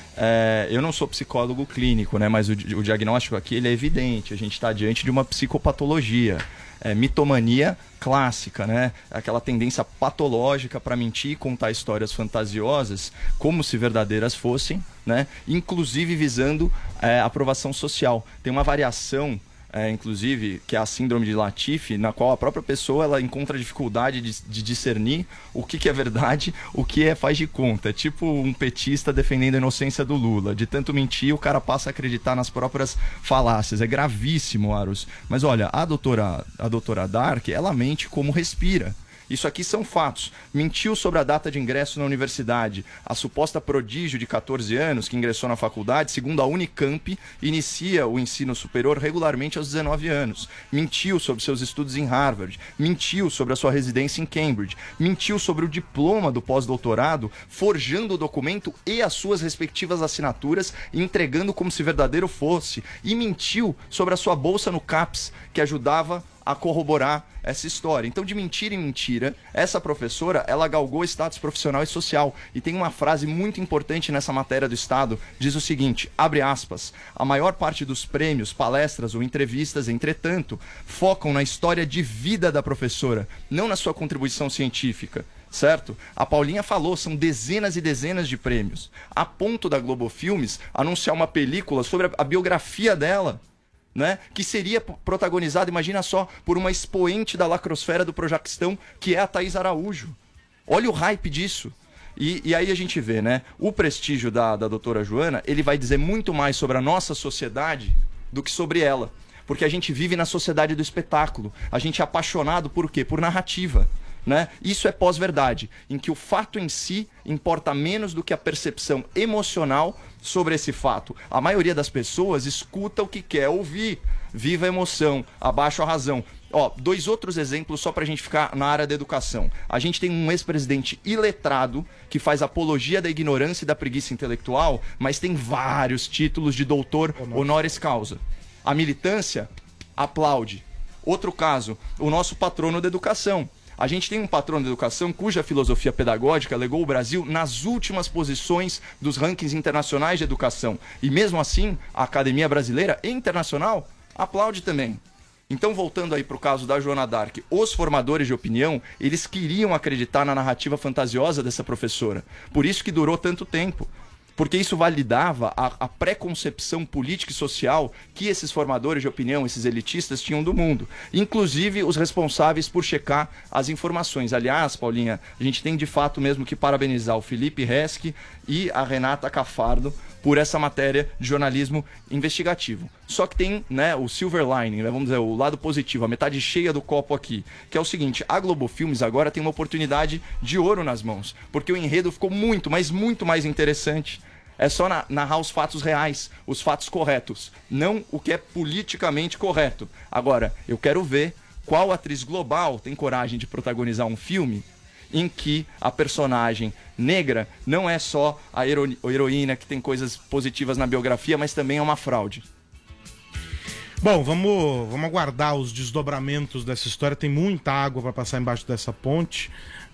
É, eu não sou psicólogo clínico, né, mas o, o diagnóstico aqui ele é evidente. A gente está diante de uma psicopatologia. É, mitomania clássica, né? Aquela tendência patológica para mentir e contar histórias fantasiosas como se verdadeiras fossem, né? Inclusive visando é, aprovação social. Tem uma variação, é, inclusive, que é a síndrome de Latifi, na qual a própria pessoa ela encontra dificuldade de, de discernir o que, que é verdade, o que é faz de conta. É tipo um petista defendendo a inocência do Lula. De tanto mentir, o cara passa a acreditar nas próprias falácias. É gravíssimo, Aros. Mas olha, a doutora, a doutora Dark, ela mente como respira. Isso aqui são fatos. Mentiu sobre a data de ingresso na universidade. A suposta prodígio de catorze anos que ingressou na faculdade, segundo a Unicamp, inicia o ensino superior regularmente aos dezenove anos. Mentiu sobre seus estudos em Harvard. Mentiu sobre a sua residência em Cambridge. Mentiu sobre o diploma do pós-doutorado, forjando o documento e as suas respectivas assinaturas, entregando como se verdadeiro fosse. E mentiu sobre a sua bolsa no CAPES, que ajudava a corroborar essa história. Então, de mentira em mentira, essa professora, ela galgou status profissional e social. E tem uma frase muito importante nessa matéria do Estado, diz o seguinte, abre aspas, a maior parte dos prêmios, palestras ou entrevistas, entretanto, focam na história de vida da professora, não na sua contribuição científica. Certo? A Paulinha falou, são dezenas e dezenas de prêmios. A ponto da Globo Filmes anunciar uma película sobre a biografia dela, né? Que seria protagonizado, imagina só, por uma expoente da lacrosfera do Projaquistão, que é a Thaís Araújo. Olha o hype disso. E, e aí a gente vê, né? O prestígio da, da doutora Joana, ele vai dizer muito mais sobre a nossa sociedade do que sobre ela. Porque a gente vive na sociedade do espetáculo. A gente é apaixonado por quê? Por narrativa. Né? Isso é pós-verdade, em que o fato em si importa menos do que a percepção emocional sobre esse fato. A maioria das pessoas escuta o que quer ouvir. Viva a emoção, abaixo a razão. Ó, dois outros exemplos só pra gente ficar na área da educação. A gente tem um ex-presidente iletrado que faz apologia da ignorância e da preguiça intelectual, mas tem vários títulos de doutor honoris causa. A militância aplaude. Outro caso, o nosso patrono da educação. A gente tem um patrono de educação cuja filosofia pedagógica legou o Brasil nas últimas posições dos rankings internacionais de educação. E mesmo assim, a Academia Brasileira e Internacional aplaude também. Então, voltando aí pro caso da Joana d'Arc, os formadores de opinião, eles queriam acreditar na narrativa fantasiosa dessa professora. Por isso que durou tanto tempo. Porque isso validava a, a pré-concepção política e social que esses formadores de opinião, esses elitistas, tinham do mundo. Inclusive os responsáveis por checar as informações. Aliás, Paulinha, a gente tem de fato mesmo que parabenizar o Felipe Resch e a Renata Cafardo por essa matéria de jornalismo investigativo. Só que tem, né, o silver lining, né, vamos dizer, o lado positivo, a metade cheia do copo aqui, que é o seguinte: a Globo Filmes agora tem uma oportunidade de ouro nas mãos, porque o enredo ficou muito, mas muito mais interessante. É só na, narrar os fatos reais, os fatos corretos, não o que é politicamente correto. Agora, eu quero ver qual atriz global tem coragem de protagonizar um filme em que a personagem negra não é só a hero- heroína que tem coisas positivas na biografia, mas também é uma fraude. Bom, vamos, vamos aguardar os desdobramentos dessa história. Tem muita água para passar embaixo dessa ponte.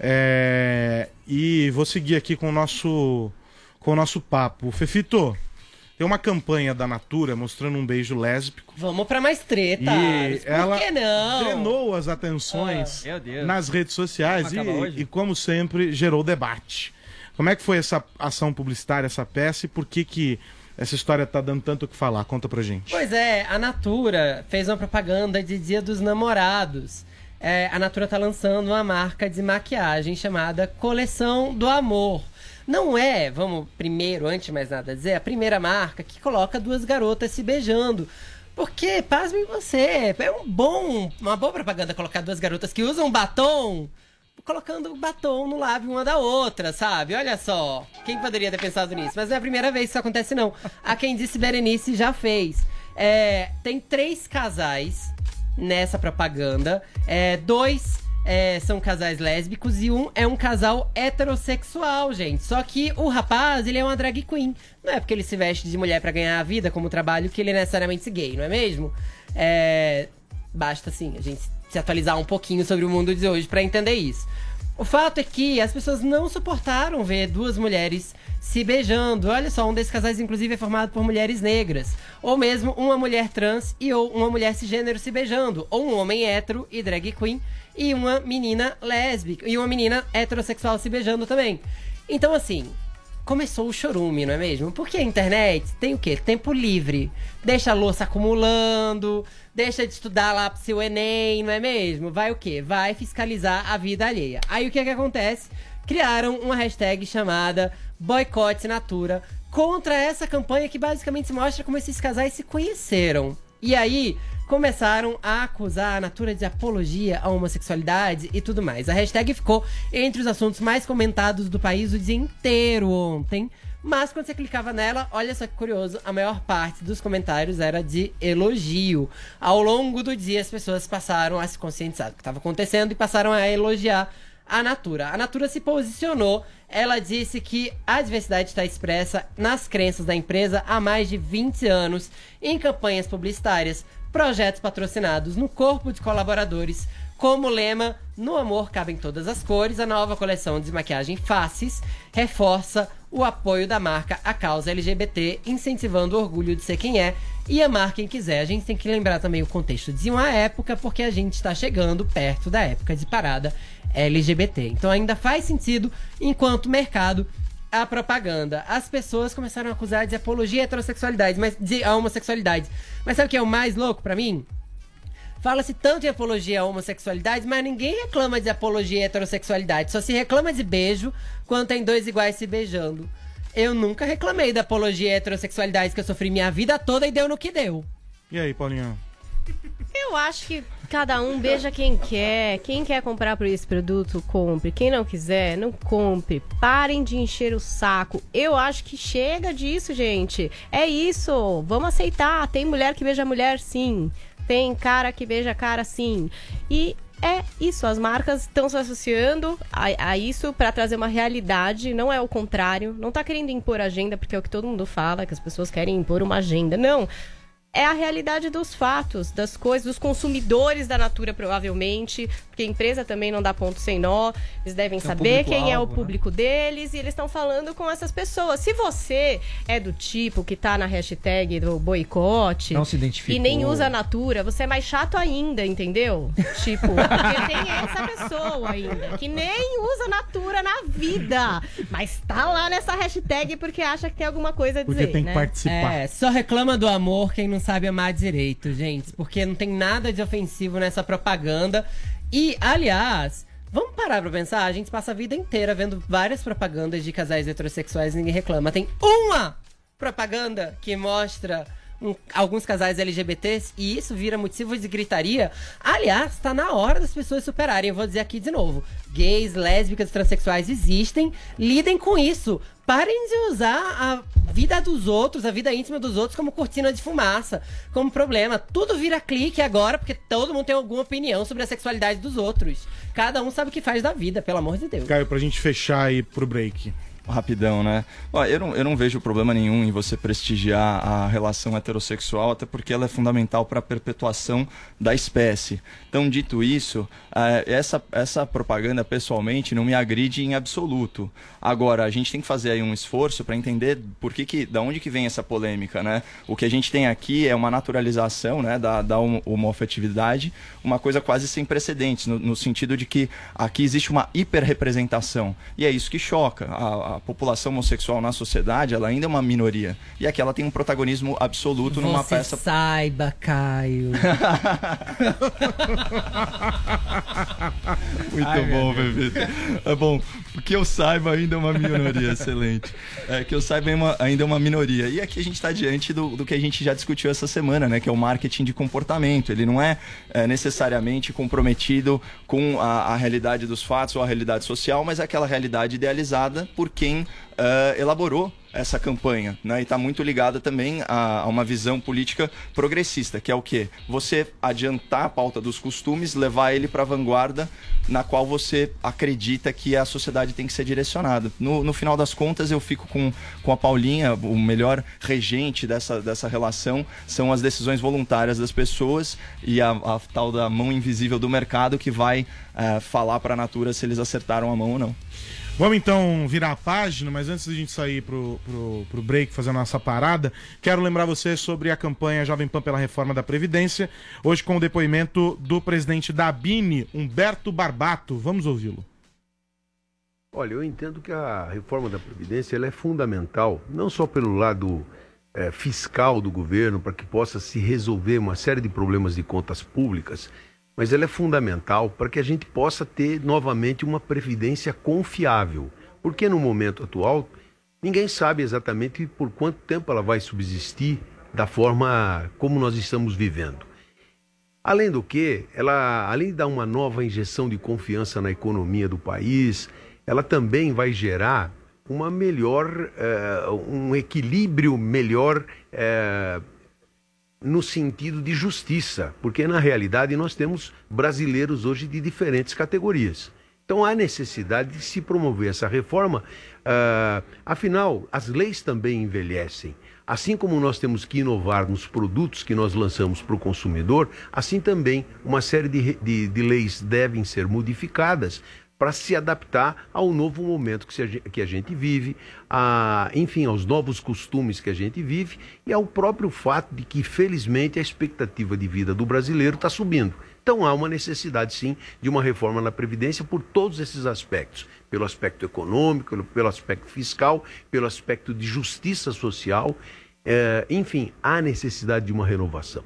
É... E vou seguir aqui com o nosso, com o nosso papo. Fefito, tem uma campanha da Natura mostrando um beijo lésbico. Vamos pra mais treta. E Por ela que não? drenou as atenções Ah, meu Deus. nas redes sociais Vamos acabar hoje? e, e, como sempre, gerou debate. Como é que foi essa ação publicitária, essa peça, e por que que essa história tá dando tanto o que falar? Conta pra gente. Pois é, a Natura fez uma propaganda de Dia dos Namorados. É, a Natura tá lançando uma marca de maquiagem chamada Coleção do Amor. Não é, vamos primeiro, antes de mais nada dizer, a primeira marca que coloca duas garotas se beijando. Porque, pasmem você, é um bom, uma boa propaganda colocar duas garotas que usam batom, colocando batom no lábio uma da outra, sabe? Olha só, quem poderia ter pensado nisso? Mas não é a primeira vez que isso acontece, não. A quem disse Berenice já fez. É, tem três casais nessa propaganda, é, dois... É, são casais lésbicos e um é um casal heterossexual, gente. Só que o rapaz, ele é uma drag queen. Não é porque ele se veste de mulher pra ganhar a vida como trabalho que ele é necessariamente gay, não é mesmo? É... Basta, assim, a gente se atualizar um pouquinho sobre o mundo de hoje pra entender isso. O fato é que as pessoas não suportaram ver duas mulheres se beijando. Olha só, um desses casais, inclusive, é formado por mulheres negras. Ou mesmo uma mulher trans e ou uma mulher cisgênero se beijando. Ou um homem hétero e drag queen e uma menina lésbica. E uma menina heterossexual se beijando também. Então, assim, começou o chorume, não é mesmo? Porque a internet tem o quê? Tempo livre. Deixa a louça acumulando, deixa de estudar lá pro seu Enem, não é mesmo? Vai o quê? Vai fiscalizar a vida alheia. Aí o que é que acontece? Criaram uma hashtag chamada Boicote Natura contra essa campanha que basicamente mostra como esses casais se conheceram. E aí começaram a acusar a Natura de apologia à homossexualidade e tudo mais. A hashtag ficou entre os assuntos mais comentados do país o dia inteiro ontem. Mas quando você clicava nela, olha só que curioso, a maior parte dos comentários era de elogio. Ao longo do dia, as pessoas passaram a se conscientizar do que estava acontecendo e passaram a elogiar a Natura. A Natura se posicionou, ela disse que a diversidade está expressa nas crenças da empresa há mais de vinte anos, em campanhas publicitárias, projetos patrocinados, no corpo de colaboradores. Como lema, no amor cabem todas as cores, a nova coleção de maquiagem Faces reforça o apoio da marca à causa L G B T, incentivando o orgulho de ser quem é e amar quem quiser. A gente tem que lembrar também o contexto de uma época, porque a gente está chegando perto da época de parada L G B T. Então ainda faz sentido, enquanto mercado, a propaganda. As pessoas começaram a acusar de apologia à heterossexualidade, mas de à homossexualidade. Mas sabe o que é o mais louco pra mim? Fala-se tanto de apologia à homossexualidade, mas ninguém reclama de apologia à heterossexualidade. Só se reclama de beijo quando tem dois iguais se beijando. Eu nunca reclamei da apologia à heterossexualidade, que eu sofri minha vida toda e deu no que deu. E aí, Paulinho? Eu acho que cada um beija quem quer. Quem quer comprar por esse produto, compre. Quem não quiser, não compre. Parem de encher o saco. Eu acho que chega disso, gente. É isso. Vamos aceitar. Tem mulher que beija mulher, sim. Tem cara que beija cara, sim. E é isso. As marcas estão se associando a, a isso para trazer uma realidade. Não é o contrário. Não tá querendo impor agenda, porque é o que todo mundo fala, que as pessoas querem impor uma agenda. Não. é a realidade dos fatos, das coisas, dos consumidores da Natura, provavelmente, porque a empresa também não dá ponto sem nó, eles devem Tem saber um quem é o alvo, público né? deles, e eles estão falando com essas pessoas. Se você é do tipo que tá na hashtag do boicote não se identificou. E nem usa a Natura, você é mais chato ainda, entendeu? Tipo, porque tem essa pessoa ainda, que nem usa Natura na vida, mas tá lá nessa hashtag porque acha que tem alguma coisa a dizer, porque tem né? que participar. É, só reclama do amor quem não sabe amar direito, gente. Porque não tem nada de ofensivo nessa propaganda. E, aliás, vamos parar pra pensar? A gente passa a vida inteira vendo várias propagandas de casais heterossexuais e ninguém reclama. Tem uma propaganda que mostra um, alguns casais L G B Ts e isso vira motivo de gritaria. Aliás, tá na hora das pessoas superarem. Eu vou dizer aqui de novo. Gays, lésbicas, transexuais existem. Lidem com isso. Parem de usar a vida dos outros, a vida íntima dos outros como cortina de fumaça, como problema. Tudo vira clique agora, porque todo mundo tem alguma opinião sobre a sexualidade dos outros. Cada um sabe o que faz da vida, pelo amor de Deus. Caio, pra gente fechar aí pro break. Rapidão, né? Ó, eu, não, eu não vejo problema nenhum em você prestigiar a relação heterossexual, até porque ela é fundamental para a perpetuação da espécie. Então, dito isso, uh, essa, essa propaganda, pessoalmente, não me agride em absoluto. Agora, a gente tem que fazer aí um esforço para entender por que que, da onde que vem essa polêmica, né? O que a gente tem aqui é uma naturalização, né, da, da homoafetividade, uma coisa quase sem precedentes, no, no sentido de que aqui existe uma hiperrepresentação. E é isso que choca. A, a população homossexual na sociedade, ela ainda é uma minoria. E aqui ela tem um protagonismo absoluto Você numa peça... saiba, Caio. Muito Ai, bom, bebê. É bom, que eu saiba ainda é uma minoria, excelente. É, que eu saiba é uma, ainda é uma minoria. E aqui a gente está diante do, do que a gente já discutiu essa semana, né? Que é o marketing de comportamento. Ele não é, é necessariamente comprometido com a, a realidade dos fatos ou a realidade social, mas é aquela realidade idealizada por quem uh, elaborou essa campanha, né? E está muito ligada também a, a uma visão política progressista, que é o quê? Você adiantar a pauta dos costumes, levar ele para a vanguarda na qual você acredita que a sociedade tem que ser direcionada. No, no final das contas, eu fico com, com a Paulinha, o melhor regente dessa, dessa relação são as decisões voluntárias das pessoas e a, a tal da mão invisível do mercado que vai uh, falar para a Natura se eles acertaram a mão ou não. Vamos então virar a página, mas antes da gente sair pro, pro, pro break, fazer a nossa parada, quero lembrar você sobre a campanha Jovem Pan pela Reforma da Previdência, hoje com o depoimento do presidente da ABINE, Humberto Barbato. Vamos ouvi-lo. Olha, eu entendo que a reforma da Previdência ela é fundamental, não só pelo lado é, fiscal do governo, para que possa se resolver uma série de problemas de contas públicas, mas ela é fundamental para que a gente possa ter novamente uma previdência confiável, porque no momento atual ninguém sabe exatamente por quanto tempo ela vai subsistir da forma como nós estamos vivendo. Além do que, ela, além de dar uma nova injeção de confiança na economia do país, ela também vai gerar uma melhor, uh, um equilíbrio melhor uh, no sentido de justiça, porque na realidade nós temos brasileiros hoje de diferentes categorias. Então há necessidade de se promover essa reforma, uh, afinal, as leis também envelhecem. Assim como nós temos que inovar nos produtos que nós lançamos para o consumidor, assim também uma série de, de, de leis devem ser modificadas para se adaptar ao novo momento que, se, que a gente vive, a, enfim, aos novos costumes que a gente vive e ao próprio fato de que, felizmente, a expectativa de vida do brasileiro está subindo. Então há uma necessidade, sim, de uma reforma na Previdência por todos esses aspectos. Pelo aspecto econômico, pelo, pelo aspecto fiscal, pelo aspecto de justiça social. É, enfim, há necessidade de uma renovação.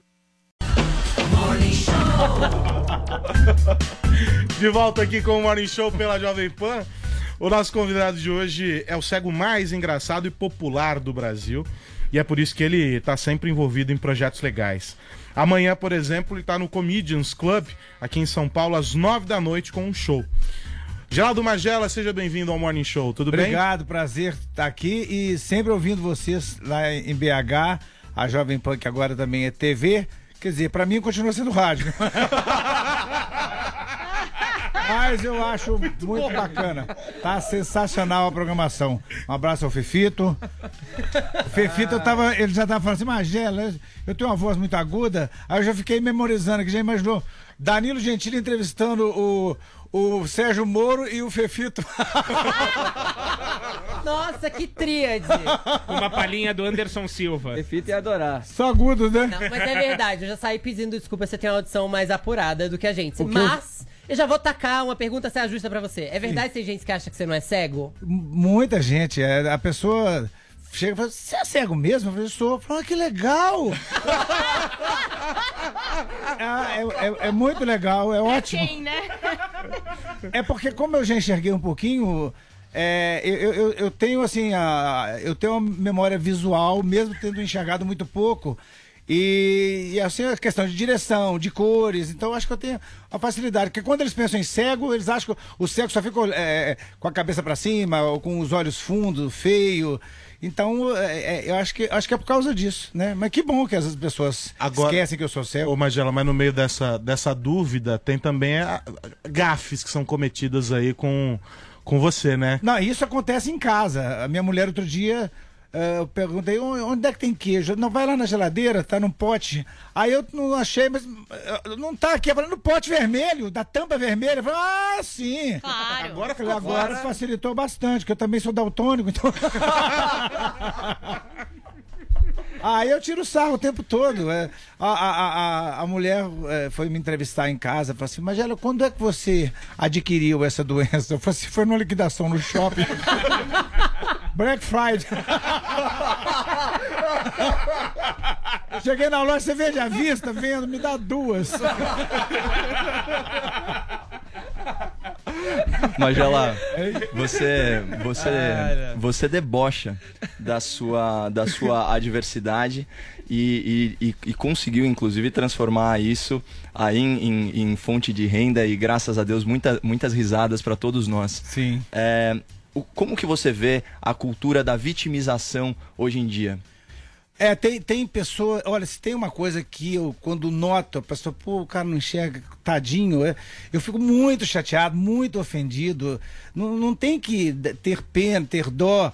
De volta aqui com o Morning Show pela Jovem Pan. O nosso convidado de hoje é o cego mais engraçado e popular do Brasil. E é por isso que ele está sempre envolvido em projetos legais. Amanhã, por exemplo, ele está no Comedians Club, aqui em São Paulo, às nove da noite, com um show. Geraldo Magela, seja bem-vindo ao Morning Show, tudo Obrigado, bem? Obrigado, prazer estar aqui e sempre ouvindo vocês lá em B H, a Jovem Pan, que agora também é T V. Quer dizer, pra mim continua sendo rádio. Mas eu acho muito bacana. Tá sensacional a programação. Um abraço ao Fefito. O Fefito, eu tava, ele já tava falando assim, Magela, eu tenho uma voz muito aguda. Aí eu já fiquei memorizando, que já imaginou Danilo Gentili entrevistando o, o Sérgio Moro e o Fefito. Nossa, que tríade. Uma palhinha do Anderson Silva. Fefito ia adorar. Só agudos, né? Não, mas é verdade, eu já saí pedindo desculpa, você tem uma audição mais apurada do que a gente. O que Mas eu já vou tacar uma pergunta se ajusta pra você. É verdade que tem gente que acha que você não é cego? Muita gente. É, a pessoa chega e fala, você é cego mesmo? Eu falei, sou. Fala, ah, que legal! ah, é, é, é muito legal, é ótimo. Quem, né? É porque como eu já enxerguei um pouquinho, é, eu, eu, eu tenho assim, a, eu tenho uma memória visual, mesmo tendo enxergado muito pouco. E, e assim, a questão de direção, de cores, então eu acho que eu tenho uma facilidade, porque quando eles pensam em cego, eles acham que o cego só fica é, com a cabeça para cima, ou com os olhos fundos, feio. Então, é, eu acho que, acho que é por causa disso, né? Mas que bom que as pessoas Agora, esquecem que eu sou cego. Ô, Magela, mas no meio dessa, dessa dúvida, tem também a, a, gafes que são cometidas aí com, com você, né? Não, isso acontece em casa. A minha mulher outro dia, uh, eu perguntei, onde é que tem queijo? Não, vai lá na geladeira, tá num pote. Aí eu não achei, mas uh, não tá aqui, no pote vermelho, da tampa vermelha. Eu falei, ah, sim. Claro. Agora ficou Agora fora. facilitou bastante, porque eu também sou daltônico, então... Aí eu tiro o sarro o tempo todo. É, a, a, a, a mulher é, foi me entrevistar em casa, falou assim, Magela, quando é que você adquiriu essa doença? Eu falei assim, foi numa liquidação no shopping. Black Friday. Eu cheguei na loja, você veja a vista, vendo, me dá duas. Magela, você, você, você debocha da sua, da sua adversidade e, e, e conseguiu, inclusive, transformar isso aí em, em, em fonte de renda e, graças a Deus, muita, muitas risadas para todos nós. Sim. É, o, como que você vê a cultura da vitimização hoje em dia? É, tem, tem pessoa, olha, se tem uma coisa que eu, quando noto, a pessoa, pô, o cara não enxerga, tadinho, é, eu fico muito chateado, muito ofendido, não, não tem que ter pena, ter dó,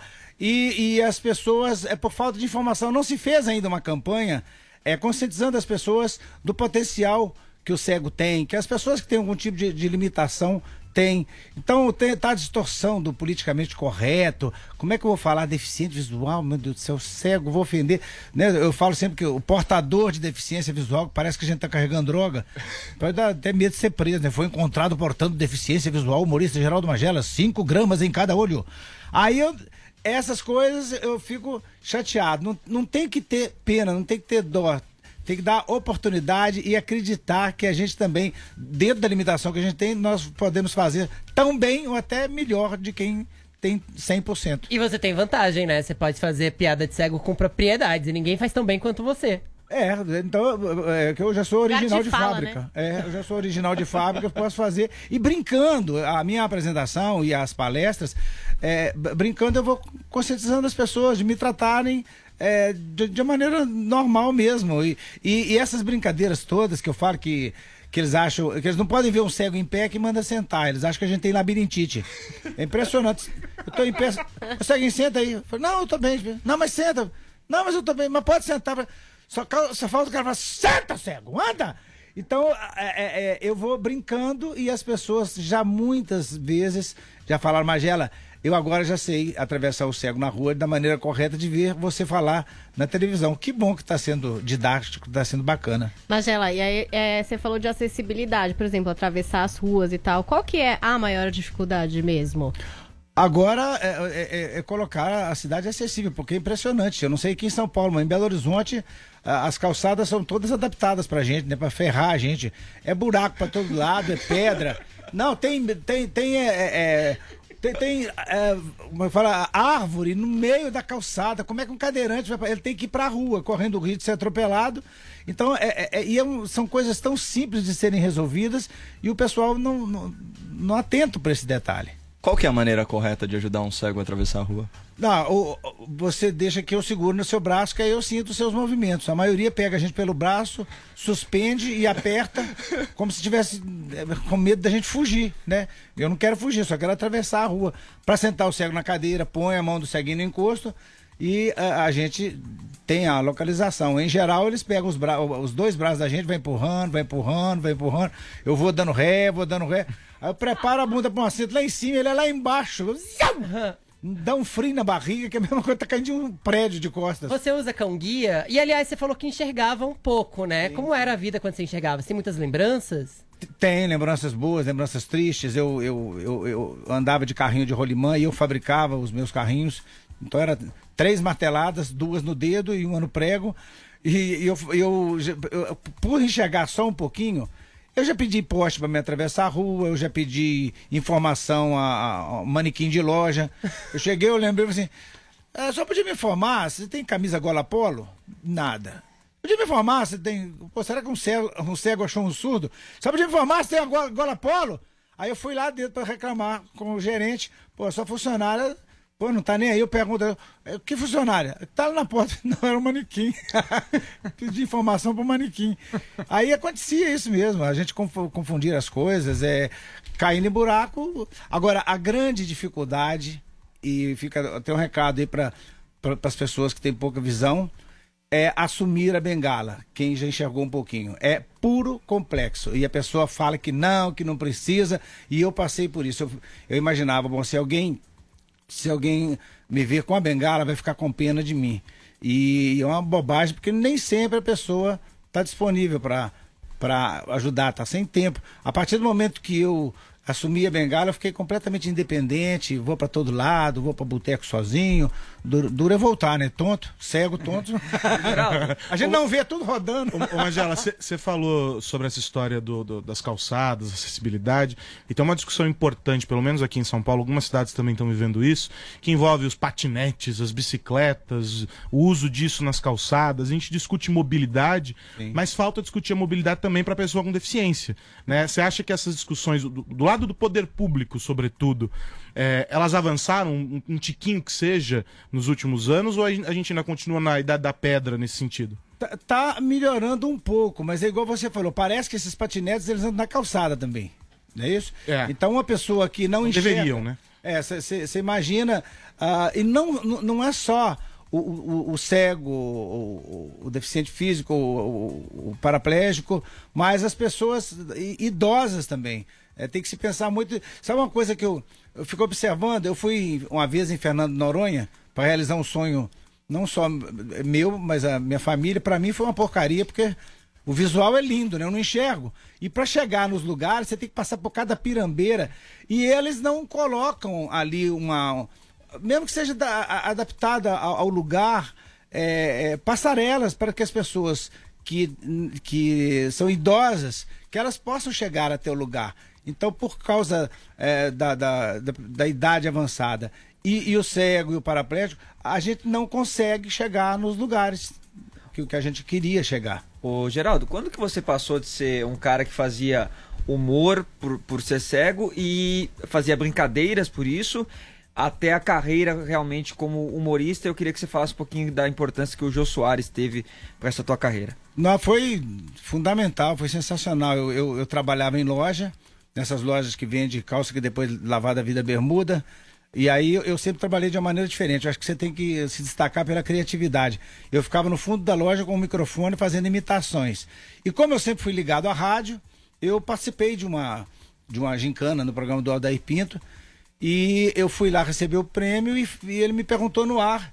e, e as pessoas, é por falta de informação, não se fez ainda uma campanha é, conscientizando as pessoas do potencial que o cego tem, que as pessoas que têm algum tipo de, de limitação tem. Então tem, tá a distorção do politicamente correto. Como é que eu vou falar deficiente visual? Meu Deus do céu, cego, vou ofender. Né? Eu falo sempre que o portador de deficiência visual, parece que a gente tá carregando droga, pode dar até medo de ser preso, né? Foi encontrado portando deficiência visual, humorista Geraldo Magela, cinco gramas em cada olho. Aí eu, essas coisas eu fico chateado. Não, não tem que ter pena, não tem que ter dó. Tem que dar oportunidade e acreditar que a gente também, dentro da limitação que a gente tem, nós podemos fazer tão bem ou até melhor de quem tem cem por cento. E você tem vantagem, né? Você pode fazer piada de cego com propriedades e ninguém faz tão bem quanto você. É, então é, que eu já sou original Já te de fala, fábrica. né? É, eu já sou original de fábrica, eu posso fazer. E brincando, a minha apresentação e as palestras, é, brincando eu vou conscientizando as pessoas de me tratarem É, de, de maneira normal mesmo. E, e, e essas brincadeiras todas que eu falo que, que eles acham, que eles não podem ver um cego em pé que manda sentar. Eles acham que a gente tem labirintite. É impressionante. Eu tô em pé. O ceguinho senta aí. Eu falo, não, eu tô bem. Não, mas senta. Não, mas eu tô bem. Mas pode sentar. Só, só falta o cara falar, senta, cego, anda! Então, é, é, eu vou brincando e as pessoas já muitas vezes já falaram, Magela, eu agora já sei atravessar o cego na rua da maneira correta de ver você falar na televisão. Que bom que está sendo didático, está sendo bacana. Magela, e aí é, você falou de acessibilidade, por exemplo, atravessar as ruas e tal. Qual que é a maior dificuldade mesmo? Agora é, é, é colocar a cidade acessível, porque é impressionante. Eu não sei aqui em São Paulo, mas em Belo Horizonte as calçadas são todas adaptadas pra gente, né? Pra ferrar a gente. É buraco pra todo lado, é pedra. Não, tem, tem, tem, é, é, tem, tem é, como eu falo, árvore no meio da calçada. Como é que um cadeirante vai, ele tem que ir pra rua, correndo o risco de ser atropelado. Então, é, é, é, são coisas tão simples de serem resolvidas e o pessoal não, não, não atenta pra esse detalhe. Qual que é a maneira correta de ajudar um cego a atravessar a rua? Não, o, você deixa que eu seguro no seu braço, que aí eu sinto os seus movimentos. A maioria pega a gente pelo braço, suspende e aperta, como se tivesse com medo da gente fugir, né? Eu não quero fugir, só quero atravessar a rua. Para sentar o cego na cadeira, põe a mão do ceguinho no encosto e a, a gente tem a localização. Em geral, eles pegam os, bra os dois braços da gente, vai empurrando, vai empurrando, vai empurrando. Eu vou dando ré, vou dando ré. Aí eu preparo a bunda para um assento lá em cima, ele é lá embaixo. Dá um frio na barriga, que é a mesma coisa, tá caindo de um prédio de costas. Você usa cão-guia? E, aliás, você falou que enxergava um pouco, né? Sim. Como era a vida quando você enxergava? Você tem muitas lembranças? Tem lembranças boas, lembranças tristes. Eu, eu, eu, eu andava de carrinho de rolimã e eu fabricava os meus carrinhos. Então era três marteladas, duas no dedo e uma no prego. E eu, eu, eu, eu por enxergar só um pouquinho, eu já pedi poste para me atravessar a rua, eu já pedi informação a, a manequim de loja. Eu cheguei, eu lembrei assim, é, só podia me informar, você tem camisa gola polo? Nada. Podia me informar, você tem... Pô, será que um cego, um cego achou um surdo? Só podia me informar, você tem a gola, gola polo? Aí eu fui lá dentro para reclamar com o gerente, pô, sua funcionária... Pô, não tá nem aí, eu pergunto, que funcionária? Tá lá na porta, não, era um manequim. Pedi informação pro manequim. Aí acontecia isso mesmo, a gente confundir as coisas, é, caindo em buraco. Agora, a grande dificuldade, e fica até um recado aí para pra, as pessoas que têm pouca visão, é assumir a bengala, quem já enxergou um pouquinho. É puro complexo. E a pessoa fala que não, que não precisa, e eu passei por isso. Eu, eu imaginava, bom, se alguém... Se alguém me ver com a bengala, vai ficar com pena de mim. E é uma bobagem, porque nem sempre a pessoa está disponível para para ajudar, está sem tempo. A partir do momento que eu assumi a bengala, eu fiquei completamente independente, vou para todo lado, vou para boteco sozinho. Duro, duro é voltar, né? Tonto, cego, tonto. A gente não vê tudo rodando. Ô, Magela, você falou sobre essa história do, do, das calçadas, acessibilidade, e tem uma discussão importante, pelo menos aqui em São Paulo, algumas cidades também estão vivendo isso, que envolve os patinetes, as bicicletas, o uso disso nas calçadas. A gente discute mobilidade, Sim. mas falta discutir a mobilidade também para a pessoa com deficiência, né? Você acha que essas discussões, do, do lado do poder público, sobretudo, é, elas avançaram um, um tiquinho que seja nos últimos anos, ou a gente ainda continua na idade da pedra nesse sentido? Tá, tá melhorando um pouco, mas é igual você falou, parece que esses patinetes eles andam na calçada também, não é isso? É. Então uma pessoa que não enxerga... Deveriam, né? É, você imagina, uh, e não, não é só o, o, o cego, o, o deficiente físico, o, o paraplégico, mas as pessoas idosas também. É, tem que se pensar muito. Sabe uma coisa que eu, eu fico observando? Eu fui uma vez em Fernando de Noronha para realizar um sonho, não só meu, mas a minha família. Para mim foi uma porcaria, porque o visual é lindo, né? Eu não enxergo. E para chegar nos lugares, você tem que passar por cada pirambeira. E eles não colocam ali uma... Mesmo que seja da, a, adaptada ao, ao lugar, é, é, passarelas para que as pessoas que, que são idosas, que elas possam chegar até o lugar. Então, por causa é, da, da, da, da idade avançada e, e o cego e o paraplégico, a gente não consegue chegar nos lugares que, que a gente queria chegar. Ô, Geraldo, quando que você passou de ser um cara que fazia humor por, por ser cego e fazia brincadeiras por isso, até a carreira realmente como humorista? Eu queria que você falasse um pouquinho da importância que o Jô Soares teve para essa tua carreira. Não, foi fundamental, foi sensacional. Eu, eu, eu trabalhava em loja, nessas lojas que vendem calça que depois lavada vira bermuda, e aí eu, eu sempre trabalhei de uma maneira diferente. Eu acho que você tem que se destacar pela criatividade. Eu ficava no fundo da loja com o microfone fazendo imitações. E como eu sempre fui ligado à rádio, eu participei de uma, de uma gincana no programa do Aldair Pinto, e eu fui lá receber o prêmio e, e ele me perguntou no ar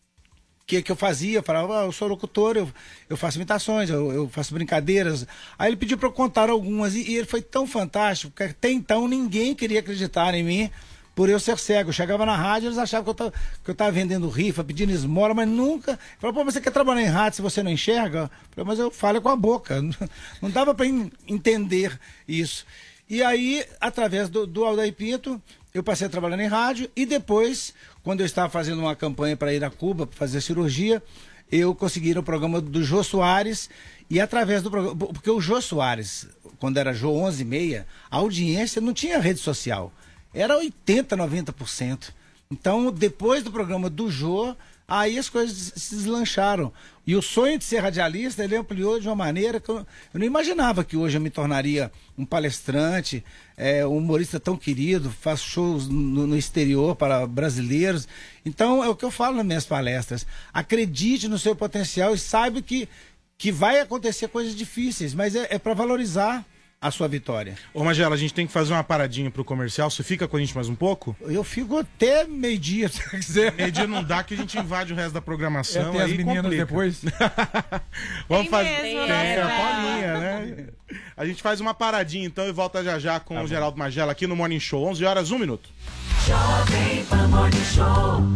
o que, que eu fazia. Eu falava, ah, eu sou locutor, eu, eu faço imitações, eu, eu faço brincadeiras. Aí ele pediu para eu contar algumas e, e ele foi tão fantástico que até então ninguém queria acreditar em mim por eu ser cego. Eu chegava na rádio, eles achavam que eu tava, que eu tava vendendo rifa, pedindo esmola, mas nunca... Falaram, pô, mas você quer trabalhar em rádio se você não enxerga? Eu falei, mas eu falo com a boca. Não dava para entender isso. E aí, através do, do Aldair Pinto, eu passei a trabalhar em rádio e depois, quando eu estava fazendo uma campanha para ir a Cuba, para fazer cirurgia, eu consegui ir no programa do Jô Soares e através do programa... Porque o Jô Soares, quando era Jô onze e meia, a audiência não tinha rede social. era oitenta, noventa por cento. Então, depois do programa do Jô, aí as coisas se deslancharam. E o sonho de ser radialista, ele ampliou de uma maneira que eu, eu não imaginava que hoje eu me tornaria um palestrante, é, um humorista tão querido, faço shows no, no exterior para brasileiros. Então, é o que eu falo nas minhas palestras. Acredite no seu potencial e saiba que, que vai acontecer coisas difíceis, mas é, é para valorizar a sua vitória. Ô Magela, a gente tem que fazer uma paradinha pro comercial. Você fica com a gente mais um pouco? Eu fico até meio-dia, se quiser. Meio-dia não dá, que a gente invade o resto da programação. É, tem as meninas complica. depois. Vamos fazer. Mesmo, Tem, né? a Paulinha, né? A gente faz uma paradinha então e volta já já com tá o Geraldo Magela aqui no Morning Show. onze horas, um minuto. Jovem Pan Morning Show.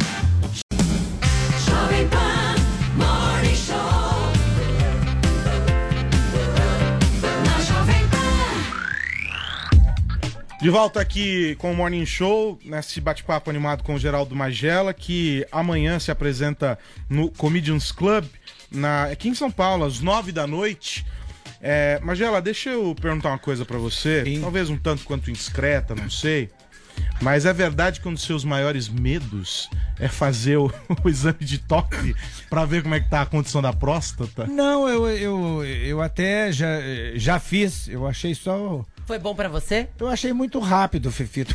Jovem Pan Morning Show. De volta aqui com o Morning Show, nesse bate-papo animado com o Geraldo Magela, que amanhã se apresenta no Comedians Club, na, aqui em São Paulo, às nove da noite. É, Magela, deixa eu perguntar uma coisa pra você, Sim. talvez um tanto quanto indiscreta, não sei, mas é verdade que um dos seus maiores medos é fazer o, o exame de toque pra ver como é que tá a condição da próstata? Não, eu, eu, eu até já, já fiz, eu achei só... Foi bom pra você? Eu achei muito rápido, Fefito.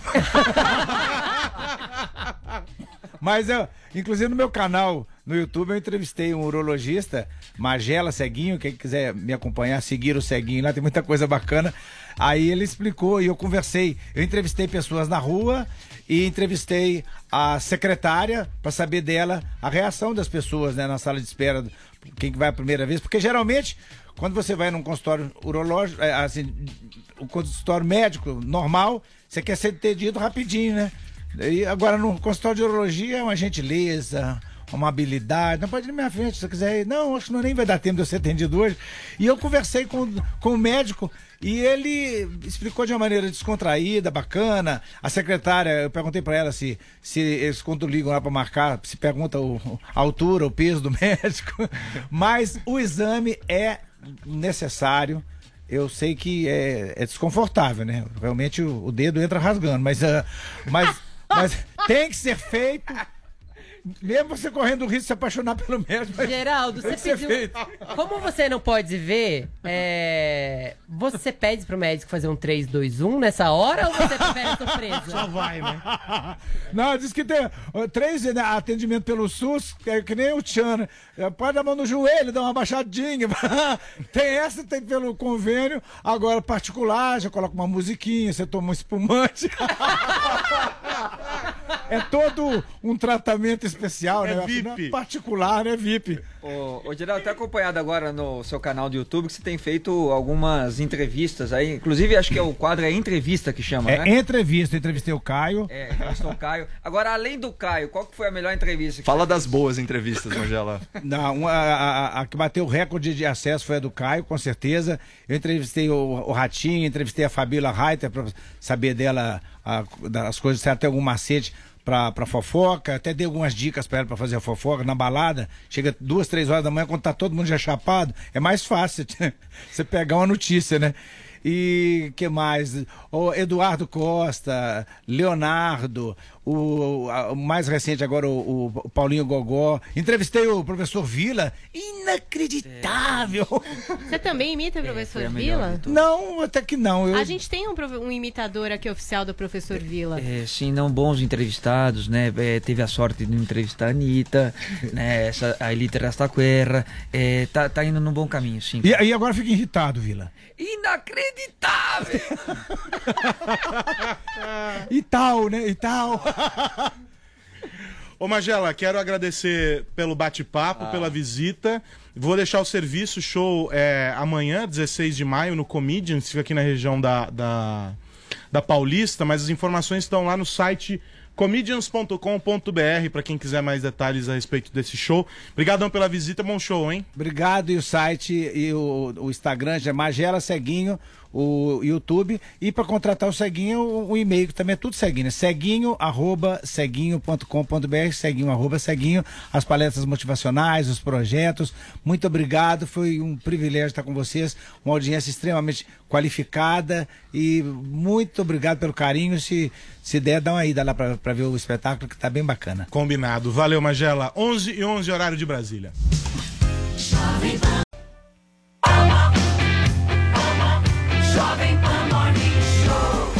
Mas, eu, inclusive no meu canal no YouTube, eu entrevistei um urologista, Magela Ceguinho, quem quiser me acompanhar, seguir o Ceguinho lá, tem muita coisa bacana. Aí ele explicou e eu conversei. Eu entrevistei pessoas na rua e entrevistei a secretária para saber dela a reação das pessoas, né, na sala de espera, quem que vai a primeira vez, porque geralmente quando você vai num consultório urológico, assim, o consultório médico normal, você quer ser atendido rapidinho, né? E agora no consultório de urologia é uma gentileza, uma habilidade. Não pode ir na minha frente se você quiser ir. Não, acho que não nem vai dar tempo de eu ser atendido hoje. E eu conversei com, com o médico e ele explicou de uma maneira descontraída, bacana. A secretária, eu perguntei pra ela se, se eles, quando ligam lá pra marcar, se pergunta o, a altura, o peso do médico. Mas o exame é necessário. Eu sei que é, é desconfortável, né? Realmente o, o dedo entra rasgando, mas, uh, mas, mas tem que ser feito. Mesmo você correndo o risco de se apaixonar pelo médico. Geraldo, você pediu... Como você não pode ver, é... você pede pro médico fazer um três, dois, um nessa hora ou você prefere surpresa? Só vai, né? Não, diz que tem ó, três né, atendimento pelo SUS, que é que nem o Tchan, né? Pode dar a mão no joelho, dar uma baixadinha. Tem essa, tem pelo convênio. Agora, particular, já coloca uma musiquinha, você toma um espumante. É todo um tratamento especial, é né? V I P. Particular, né? V I P. Ô, ô Geraldo, até acompanhado agora no seu canal do YouTube, que você tem feito algumas entrevistas aí. Inclusive, acho que é o quadro é entrevista que chama, é, né? Entrevista, entrevistei o Caio. É, entrevistou o Caio. Agora, além do Caio, qual que foi a melhor entrevista? Que Fala das boas entrevistas, Magela. Não, a, a, a que bateu o recorde de acesso foi a do Caio, com certeza. Eu entrevistei o, o Ratinho, entrevistei a Fabíola Reiter para saber dela a, das coisas, se ela tem algum macete pra, pra fofoca, até dei algumas dicas pra ela pra fazer a fofoca na balada. Chega duas, três horas da manhã, quando tá todo mundo já chapado, é mais fácil você pegar uma notícia, né? E que mais? O Eduardo Costa, Leonardo, o, a, o mais recente agora, o, o Paulinho Gogó. Entrevistei o professor Vila. Inacreditável! Você também imita o professor Vila? Não, até que não. Eu... A gente tem um, um imitador aqui oficial do professor Vila. É, sim, não bons entrevistados, né? É, teve a sorte de entrevistar a Anitta, né? Essa, a Elite Rastaquerra. É, tá, tá indo num bom caminho, sim. E, e agora fica irritado, Vila. Inacreditável! E tal, né? E tal. Ô Magela, quero agradecer pelo bate-papo, ah. pela visita. Vou deixar o serviço, show é, amanhã, dezesseis de maio, no Comedians, fica aqui na região da, da, da Paulista, mas as informações estão lá no site comedians ponto com ponto br para quem quiser mais detalhes a respeito desse show. Obrigadão pela visita, bom show, hein? Obrigado, e o site e o, o Instagram é Magela Ceguinho. o YouTube. E para contratar o Ceguinho, o, o e-mail, que também é tudo Ceguinho, né? Ceguinho, arroba, ceguinho ponto com ponto br, ceguinho, arroba, ceguinho, as palestras motivacionais, os projetos. Muito obrigado, foi um privilégio estar com vocês, uma audiência extremamente qualificada e muito obrigado pelo carinho. Se, se der, dá uma ida lá para ver o espetáculo, que tá bem bacana. Combinado. Valeu, Magela. onze e onze, horário de Brasília. Jovem Pan. Jovem Pan Morning Show.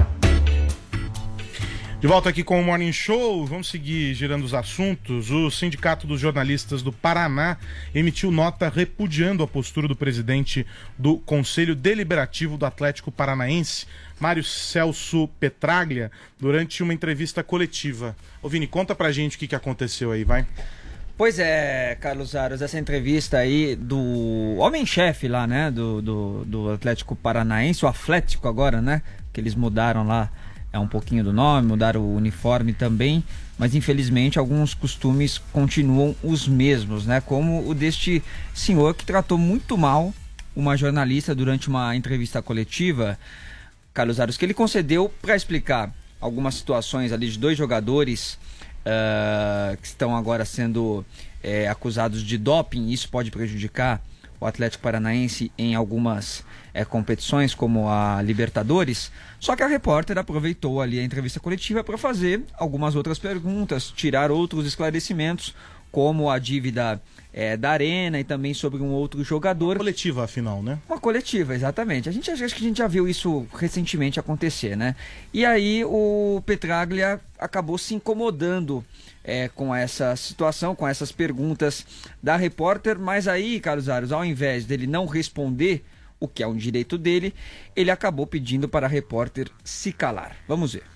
De volta aqui com o Morning Show, vamos seguir girando os assuntos. O Sindicato dos Jornalistas do Paraná emitiu nota repudiando a postura do presidente do Conselho Deliberativo do Atlético Paranaense, Mário Celso Petraglia, durante uma entrevista coletiva. Ô Vini, conta pra gente o que, que aconteceu aí, vai. Pois é, Carlos Aros, essa entrevista aí do homem-chefe lá, né, do, do, do Atlético Paranaense, o Atlético agora, né, que eles mudaram lá é um pouquinho do nome, mudaram o uniforme também, mas infelizmente alguns costumes continuam os mesmos, né, como o deste senhor que tratou muito mal uma jornalista durante uma entrevista coletiva, Carlos Aros, que ele concedeu para explicar algumas situações ali de dois jogadores Uh, que estão agora sendo é, acusados de doping. Isso pode prejudicar o Atlético Paranaense em algumas é, competições, como a Libertadores. Só que a repórter aproveitou ali a entrevista coletiva para fazer algumas outras perguntas, tirar outros esclarecimentos, como a dívida é, da Arena e também sobre um outro jogador. Uma coletiva, afinal, né? Uma coletiva, exatamente. A gente acho que a gente já viu isso recentemente acontecer, né? E aí o Petraglia acabou se incomodando é, com essa situação, com essas perguntas da repórter, mas aí, Carlos Aros, ao invés dele não responder, o que é um direito dele, ele acabou pedindo para a repórter se calar. Vamos ver.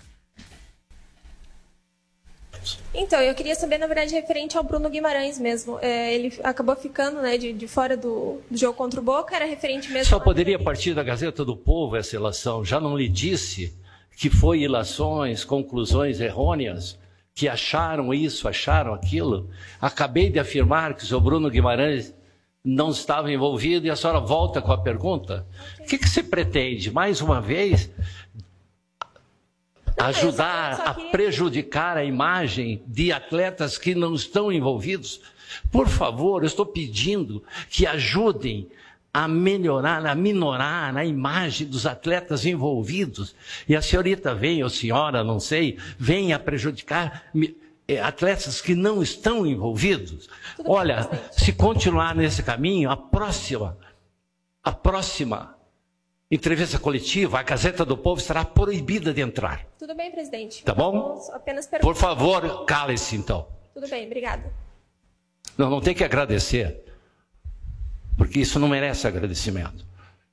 Então, eu queria saber, na verdade, referente ao Bruno Guimarães mesmo. É, ele acabou ficando, né, de, de fora do, do jogo contra o Boca, era referente mesmo... Só poderia partir da Gazeta do Povo essa ilação. Já não lhe disse que foi ilações, conclusões errôneas, que acharam isso, acharam aquilo? Acabei de afirmar que o senhor Bruno Guimarães não estava envolvido e a senhora volta com a pergunta? O que, que se pretende? Mais uma vez... ajudar a prejudicar a imagem de atletas que não estão envolvidos? Por favor, eu estou pedindo que ajudem a melhorar, a minorar a imagem dos atletas envolvidos. E a senhorita vem, ou senhora, não sei, vem a prejudicar atletas que não estão envolvidos. Olha, se continuar nesse caminho, a próxima, a próxima entrevista coletiva, a Gazeta do Povo estará proibida de entrar. Tudo bem, presidente. Tá bom? Apenas Por favor, cale-se então. Tudo bem, obrigada. Não, não tem que agradecer, porque isso não merece agradecimento.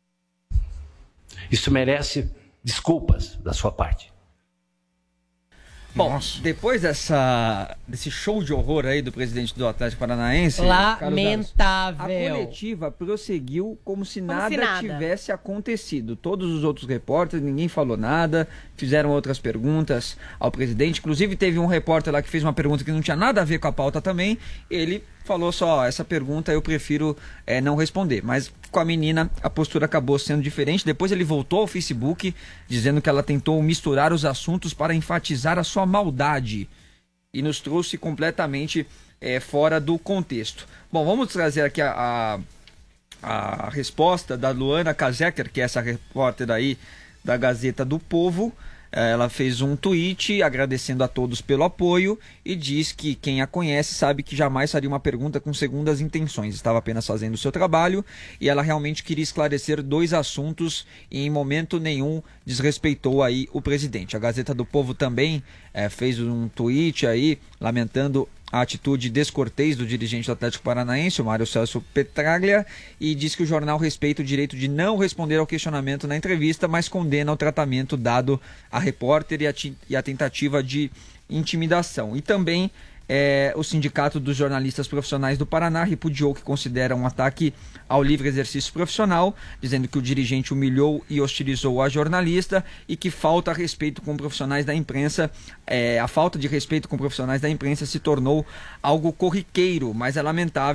Isso merece desculpas da sua parte. Bom, Nossa. depois dessa, desse show de horror aí do presidente do Atlético Paranaense... Lamentável. A coletiva prosseguiu como se, como nada, se nada tivesse acontecido. Todos os outros repórteres, ninguém falou nada, fizeram outras perguntas ao presidente. Inclusive teve um repórter lá que fez uma pergunta que não tinha nada a ver com a pauta também. Ele falou só, essa pergunta eu prefiro é, não responder. Mas com a menina a postura acabou sendo diferente. Depois ele voltou ao Facebook dizendo que ela tentou misturar os assuntos para enfatizar a sua maldade e nos trouxe completamente é, fora do contexto. Bom, vamos trazer aqui a, a, a resposta da Luana Kazeker, que é essa repórter aí da Gazeta do Povo. Ela fez um tweet agradecendo a todos pelo apoio e diz que quem a conhece sabe que jamais faria uma pergunta com segundas intenções. Estava apenas fazendo o seu trabalho e ela realmente queria esclarecer dois assuntos e em momento nenhum desrespeitou aí o presidente. A Gazeta do Povo também é, fez um tweet aí lamentando a atitude descortês do dirigente do Atlético Paranaense, o Mário Celso Petraglia, e diz que o jornal respeita o direito de não responder ao questionamento na entrevista, mas condena o tratamento dado à repórter e a, e a tentativa de intimidação. E também é, o Sindicato dos Jornalistas Profissionais do Paraná repudiou o que considera um ataque ao livre exercício profissional, dizendo que o dirigente humilhou e hostilizou a jornalista e que falta respeito com profissionais da imprensa, é, a falta de respeito com profissionais da imprensa se tornou algo corriqueiro, mas é lamentável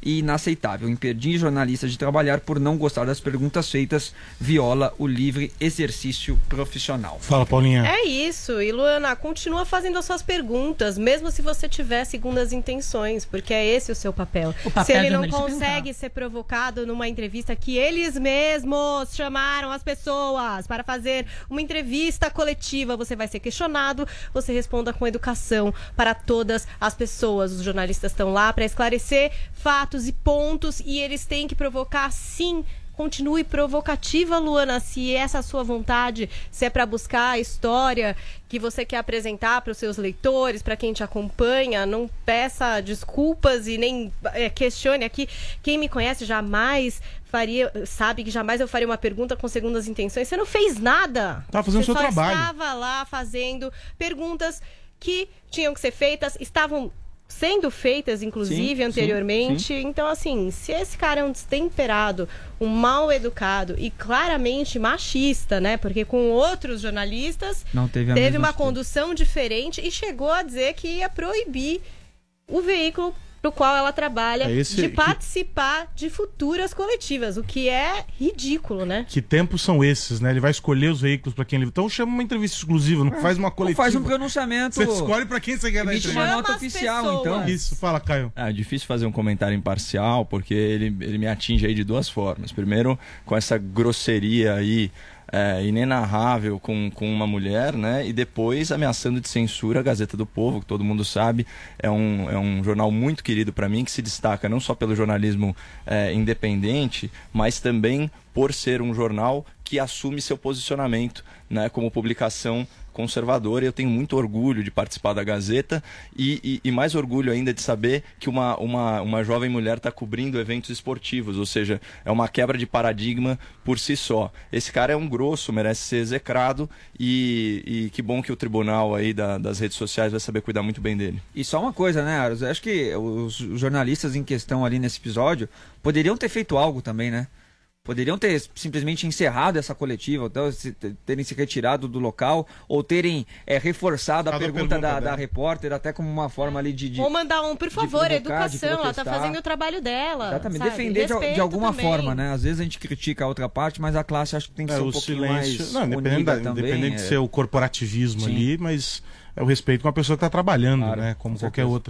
e inaceitável. Impedir jornalistas de trabalhar por não gostar das perguntas feitas viola o livre exercício profissional. Fala, Paulinha. É isso. E, Luana, continua fazendo as suas perguntas, mesmo se você tiver segundas intenções, porque é esse o seu papel. O papel se ele do não jornalista é consegue perguntar. ser provocado numa entrevista que eles mesmos chamaram as pessoas para fazer uma entrevista coletiva, você vai ser questionado, você responda com educação para todas as pessoas. Os jornalistas estão lá para esclarecer fatos e pontos e eles têm que provocar, sim. Continue provocativa, Luana, se essa é a sua vontade, se é para buscar a história que você quer apresentar para os seus leitores, para quem te acompanha. Não peça desculpas e nem é, questione aqui. Quem me conhece jamais faria, sabe que jamais eu faria uma pergunta com segundas intenções. Você não fez nada. Tá fazendo o seu só trabalho. Estava lá fazendo perguntas que tinham que ser feitas, estavam sendo feitas, inclusive, Sim, anteriormente. sim, sim. Então, assim, se esse cara é um destemperado, um mal educado e claramente machista, né? Porque com outros jornalistas Não teve a teve mesma uma atitude. condução diferente e chegou a dizer que ia proibir o veículo pro qual ela trabalha É esse de que- participar de futuras coletivas, o que é ridículo, né? Que tempos são esses, né? Ele vai escolher os veículos pra quem ele... Então chama uma entrevista exclusiva, não faz uma coletiva. Faz um pronunciamento. Você escolhe pra quem você quer dar Emite entrevista. uma nota oficial, então. Isso, fala, Caio. É difícil fazer um comentário imparcial, porque ele, ele me atinge aí de duas formas. Primeiro, com essa grosseria aí, é, inenarrável com, com uma mulher, né? E depois ameaçando de censura a Gazeta do Povo, que todo mundo sabe, é um, é um jornal muito querido para mim, que se destaca não só pelo jornalismo é, independente, mas também por ser um jornal que assume seu posicionamento, né, como publicação conservadora. E eu tenho muito orgulho de participar da Gazeta e, e, e mais orgulho ainda de saber que uma, uma, uma jovem mulher está cobrindo eventos esportivos, ou seja, é uma quebra de paradigma por si só. Esse cara é um grosso, merece ser execrado e, e que bom que o tribunal aí da, das redes sociais vai saber cuidar muito bem dele. E só uma coisa, né, Aros? Eu acho que os jornalistas em questão ali nesse episódio poderiam ter feito algo também, né? Poderiam ter simplesmente encerrado essa coletiva, ou terem se retirado do local, ou terem é, reforçado a Cada pergunta, pergunta da, da dela. repórter, até como uma forma ali de... de Ou mandar um, por favor, provocar, de educação, ela tá protestar. fazendo o trabalho dela. Exatamente, sabe? defender de, Respeito de alguma também. forma, né? Às vezes a gente critica a outra parte, mas a classe acho que tem que É, ser um o pouquinho silêncio. mais Não, independente, unida da, também. independente de é. ser o corporativismo Sim. ali, mas é o respeito com a pessoa que está trabalhando, Claro, né? Como com qualquer certeza. outra.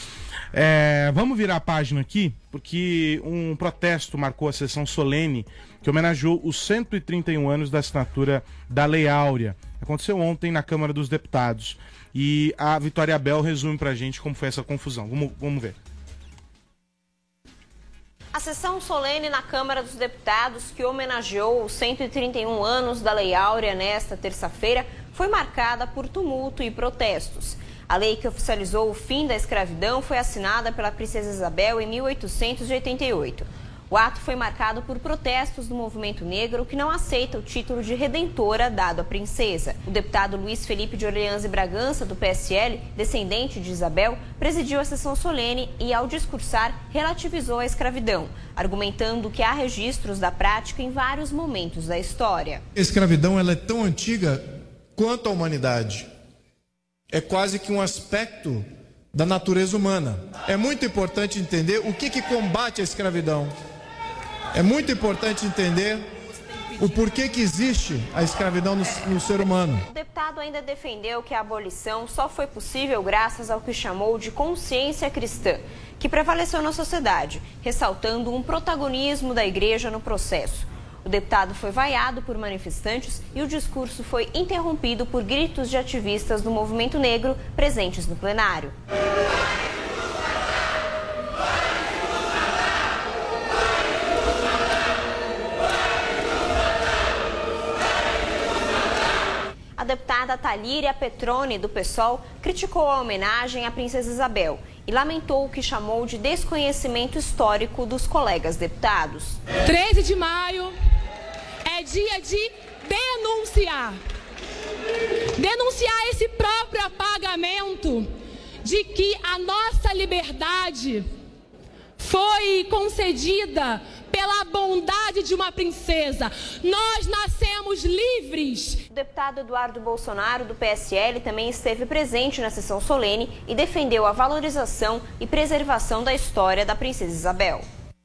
É, vamos virar a página aqui, porque um protesto marcou a sessão solene que homenageou os cento e trinta e um anos da assinatura da Lei Áurea. Aconteceu ontem na Câmara dos Deputados. E a Vitória Bel resume pra gente como foi essa confusão. Vamos, vamos ver. A sessão solene na Câmara dos Deputados, que homenageou os cento e trinta e um anos da Lei Áurea nesta terça-feira, foi marcada por tumulto e protestos. A lei que oficializou o fim da escravidão foi assinada pela Princesa Isabel em mil oitocentos e oitenta e oito. O ato foi marcado por protestos do movimento negro que não aceita o título de redentora dado à princesa. O deputado Luiz Felipe de Orleans e Bragança, do P S L, descendente de Isabel, presidiu a sessão solene e, ao discursar, relativizou a escravidão, argumentando que há registros da prática em vários momentos da história. A escravidão ela é tão antiga quanto a humanidade. É quase que um aspecto da natureza humana. É muito importante entender o que, que combate a escravidão. É muito importante entender o porquê que existe a escravidão no, no ser humano. O deputado ainda defendeu que a abolição só foi possível graças ao que chamou de consciência cristã, que prevaleceu na sociedade, ressaltando um protagonismo da igreja no processo. O deputado foi vaiado por manifestantes e o discurso foi interrompido por gritos de ativistas do movimento negro presentes no plenário. A deputada Talíria Petroni, do PSOL, criticou a homenagem à Princesa Isabel e lamentou o que chamou de desconhecimento histórico dos colegas deputados. treze de maio é dia de denunciar. Denunciar esse próprio apagamento de que a nossa liberdade foi concedida pela pela bondade de uma princesa. Nós nascemos livres. O deputado Eduardo Bolsonaro, do P S L, também esteve presente na sessão solene e defendeu a valorização e preservação da história da princesa Isabel.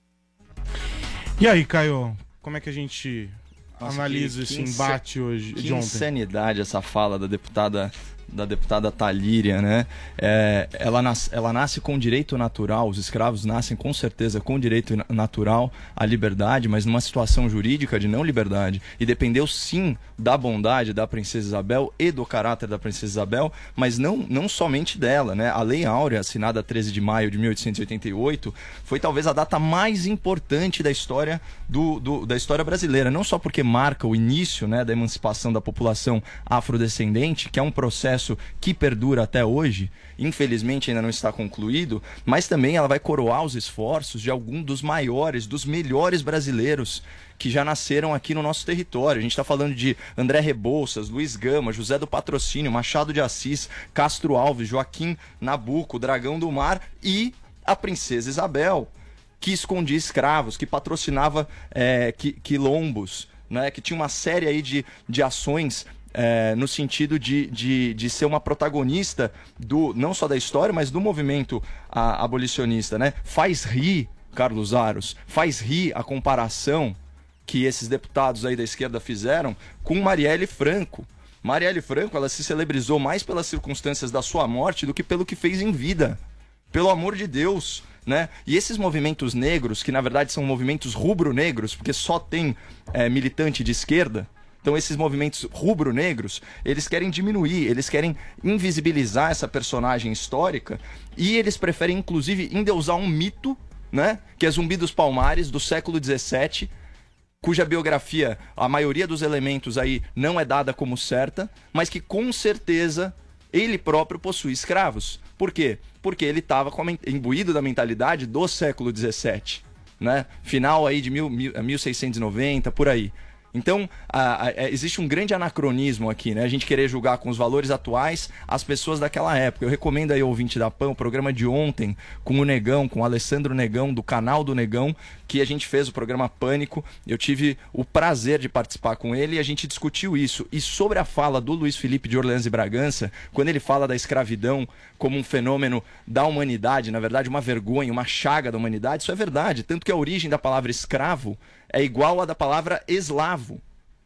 E aí, Caio, como é que a gente Nossa, analisa que, esse que embate hoje, que de ontem? Insanidade essa fala da deputada da deputada Talíria, né? É, ela, nas, ela nasce com direito natural, os escravos nascem com certeza com direito natural à liberdade, mas numa situação jurídica de não liberdade. E dependeu sim da bondade da princesa Isabel e do caráter da princesa Isabel, mas não, não somente dela, né? A Lei Áurea, assinada treze de maio de mil oitocentos e oitenta e oito, foi talvez a data mais importante da história, do, do, da história brasileira, não só porque marca o início, né, da emancipação da população afrodescendente, que é um processo que perdura até hoje, infelizmente ainda não está concluído, mas também ela vai coroar os esforços de algum dos maiores, dos melhores brasileiros que já nasceram aqui no nosso território. A gente está falando de André Rebouças, Luiz Gama, José do Patrocínio, Machado de Assis, Castro Alves, Joaquim Nabuco, Dragão do Mar e a princesa Isabel, que escondia escravos, que patrocinava é, qui, quilombos, né, que tinha uma série aí de, de ações É, no sentido de, de, de ser uma protagonista do, não só da história, mas do movimento a, abolicionista, né? Faz rir, Carlos Aros, faz rir a comparação que esses deputados aí da esquerda fizeram com Marielle Franco. Marielle Franco, ela se celebrizou mais pelas circunstâncias da sua morte do que pelo que fez em vida. Pelo amor de Deus, né? E esses movimentos negros, que na verdade são movimentos rubro-negros, porque só tem é, militante de esquerda. Então esses movimentos rubro-negros, eles querem diminuir, eles querem invisibilizar essa personagem histórica e eles preferem inclusive endeusar um mito, né, que é Zumbi dos Palmares, do século dezessete, cuja biografia, a maioria dos elementos aí não é dada como certa, mas que com certeza ele próprio possui escravos. Por quê? Porque ele estava imbuído da mentalidade do século dezessete, né, final aí de mil, mil, mil seiscentos e noventa, por aí. Então, a, a, existe um grande anacronismo aqui, né? A gente querer julgar com os valores atuais as pessoas daquela época. Eu recomendo aí ao ouvinte da P A N, o programa de ontem com o Negão, com o Alessandro Negão, do canal do Negão, que a gente fez o programa Pânico. Eu tive o prazer de participar com ele e a gente discutiu isso. E sobre a fala do Luiz Felipe de Orleans e Bragança, quando ele fala da escravidão como um fenômeno da humanidade, na verdade uma vergonha, uma chaga da humanidade, isso é verdade. Tanto que a origem da palavra escravo é igual à da palavra eslavo.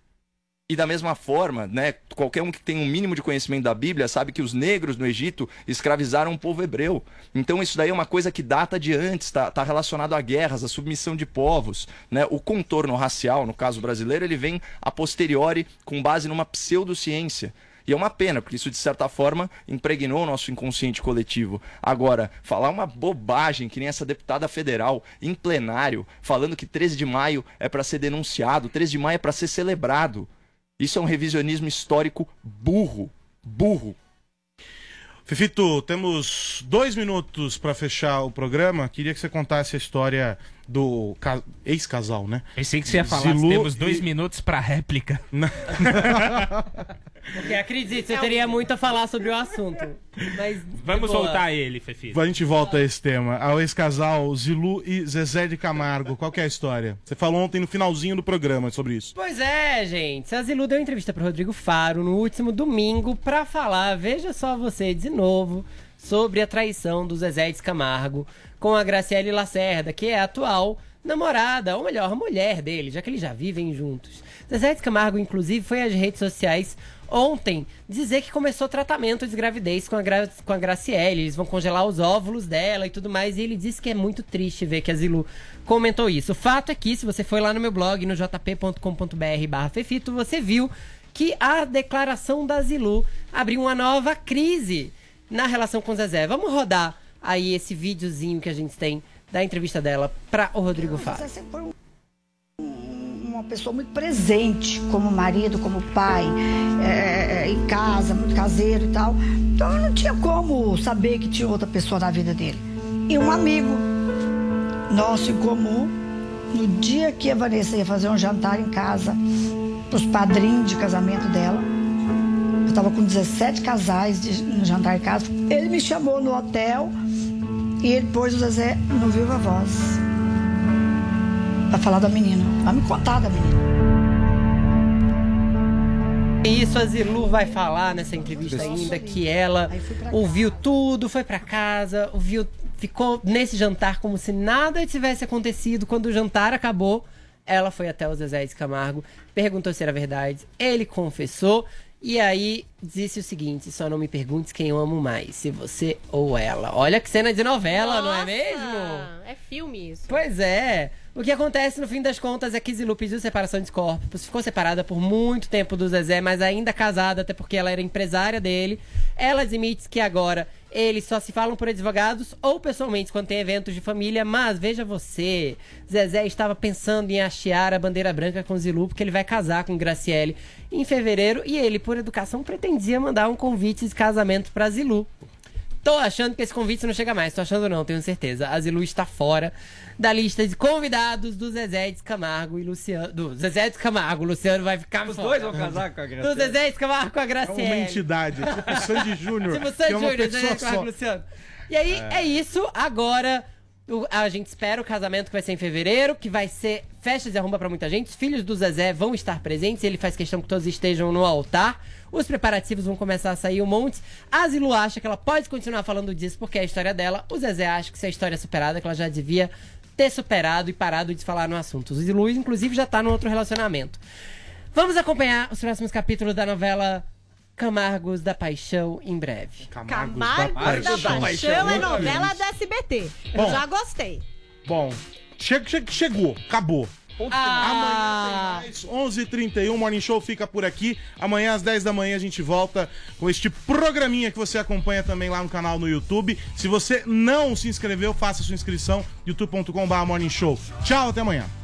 E da mesma forma, né, qualquer um que tem um mínimo de conhecimento da Bíblia sabe que os negros no Egito escravizaram o povo hebreu. Então isso daí é uma coisa que data de antes, está tá relacionado a guerras, a submissão de povos, né? O contorno racial, no caso brasileiro, ele vem a posteriori com base numa pseudociência. E é uma pena, porque isso, de certa forma, impregnou o nosso inconsciente coletivo. Agora, falar uma bobagem, que nem essa deputada federal, em plenário, falando que treze de maio é para ser denunciado, treze de maio é para ser celebrado. Isso é um revisionismo histórico burro. Burro. Fefito, temos dois minutos para fechar o programa. Queria que você contasse a história do ca... ex-casal, né? Pensei que você ia falar, Zilu temos dois e... minutos para réplica. Porque acredite, eu teria muito a falar sobre o assunto. Mas, vamos boa. voltar a ele, Fefito. A gente volta a esse tema. Ao ex-casal Zilu e Zezé de Camargo. Qual que é a história? Você falou ontem no finalzinho do programa sobre isso. Pois é, gente. A Zilu deu uma entrevista para Rodrigo Faro no último domingo para falar, veja só você de novo, sobre a traição do Zezé de Camargo com a Graciele Lacerda, que é a atual namorada, ou melhor, mulher dele, já que eles já vivem juntos. Zezé de Camargo, inclusive, foi às redes sociais ontem dizer que começou tratamento de gravidez com a, Gra com a Graciele. Eles vão congelar os óvulos dela e tudo mais. E ele disse que é muito triste ver que a Zilu comentou isso. O fato é que, se você foi lá no meu blog, no jp ponto com ponto br barra Fefito, você viu que a declaração da Zilu abriu uma nova crise na relação com o Zezé. Vamos rodar aí esse videozinho que a gente tem da entrevista dela para o Rodrigo Faro. Você foi uma pessoa muito presente como marido, como pai, é, em casa, muito caseiro e tal. Então eu não tinha como saber que tinha outra pessoa na vida dele. E um amigo nosso em comum, no dia que a Vanessa ia fazer um jantar em casa para os padrinhos de casamento dela, eu estava com dezessete casais de, no jantar em casa, ele me chamou no hotel e ele pôs o Zezé no Viva Voz. Vai falar da menina. Vai me contar da menina. Isso, a Zilu vai falar nessa entrevista ainda que ela ouviu tudo, foi pra casa, ouviu, ficou nesse jantar como se nada tivesse acontecido. Quando o jantar acabou, ela foi até o Zezé de Camargo, perguntou se era verdade, ele confessou e aí disse o seguinte: só não me perguntes quem eu amo mais, se você ou ela. Olha que cena de novela, Nossa, não é mesmo? É filme isso. Pois é. O que acontece no fim das contas é que Zilu pediu separação de corpos, ficou separada por muito tempo do Zezé, mas ainda casada, até porque ela era empresária dele. Ela admite que agora eles só se falam por advogados ou pessoalmente quando tem eventos de família, mas veja você, Zezé estava pensando em hastear a bandeira branca com Zilu, porque ele vai casar com Graciele em fevereiro e ele, por educação, pretendia mandar um convite de casamento pra Zilu. Tô achando que esse convite não chega mais, tô achando não, tenho certeza. A Zilu está fora da lista de convidados do Zezé de Camargo e Luciano. Do Zezé de Camargo, o Luciano vai ficar Os fora. dois vão casar com a Graciele. Do Zezé de Camargo com a É Graciele. uma entidade, tipo o Sandy Júnior. Tipo o que Sandy é uma Júnior, Zezé pessoa de Camargo só. e Luciano. E aí, É. é isso. Agora, o- a gente espera o casamento que vai ser em fevereiro, que vai ser festa de arromba pra muita gente. Os filhos do Zezé vão estar presentes, ele faz questão que todos estejam no altar. Os preparativos vão começar a sair um monte. A Zilu acha que ela pode continuar falando disso porque é a história dela. O Zezé acha que se a história é superada, que ela já devia ter superado e parado de falar no assunto. O Zilu, inclusive, já tá no outro relacionamento. Vamos acompanhar os próximos capítulos da novela Camargos da Paixão em breve. Camargos da Paixão é novela da S B T. Bom. Eu já gostei. Bom, che che chegou, acabou. Ah. Amanhã tem mais, onze e trinta e um, Morning Show fica por aqui. Amanhã às dez da manhã a gente volta com este programinha que você acompanha também lá no canal no YouTube. Se você não se inscreveu, faça sua inscrição, youtube ponto com barra Morning Show. Tchau, até amanhã.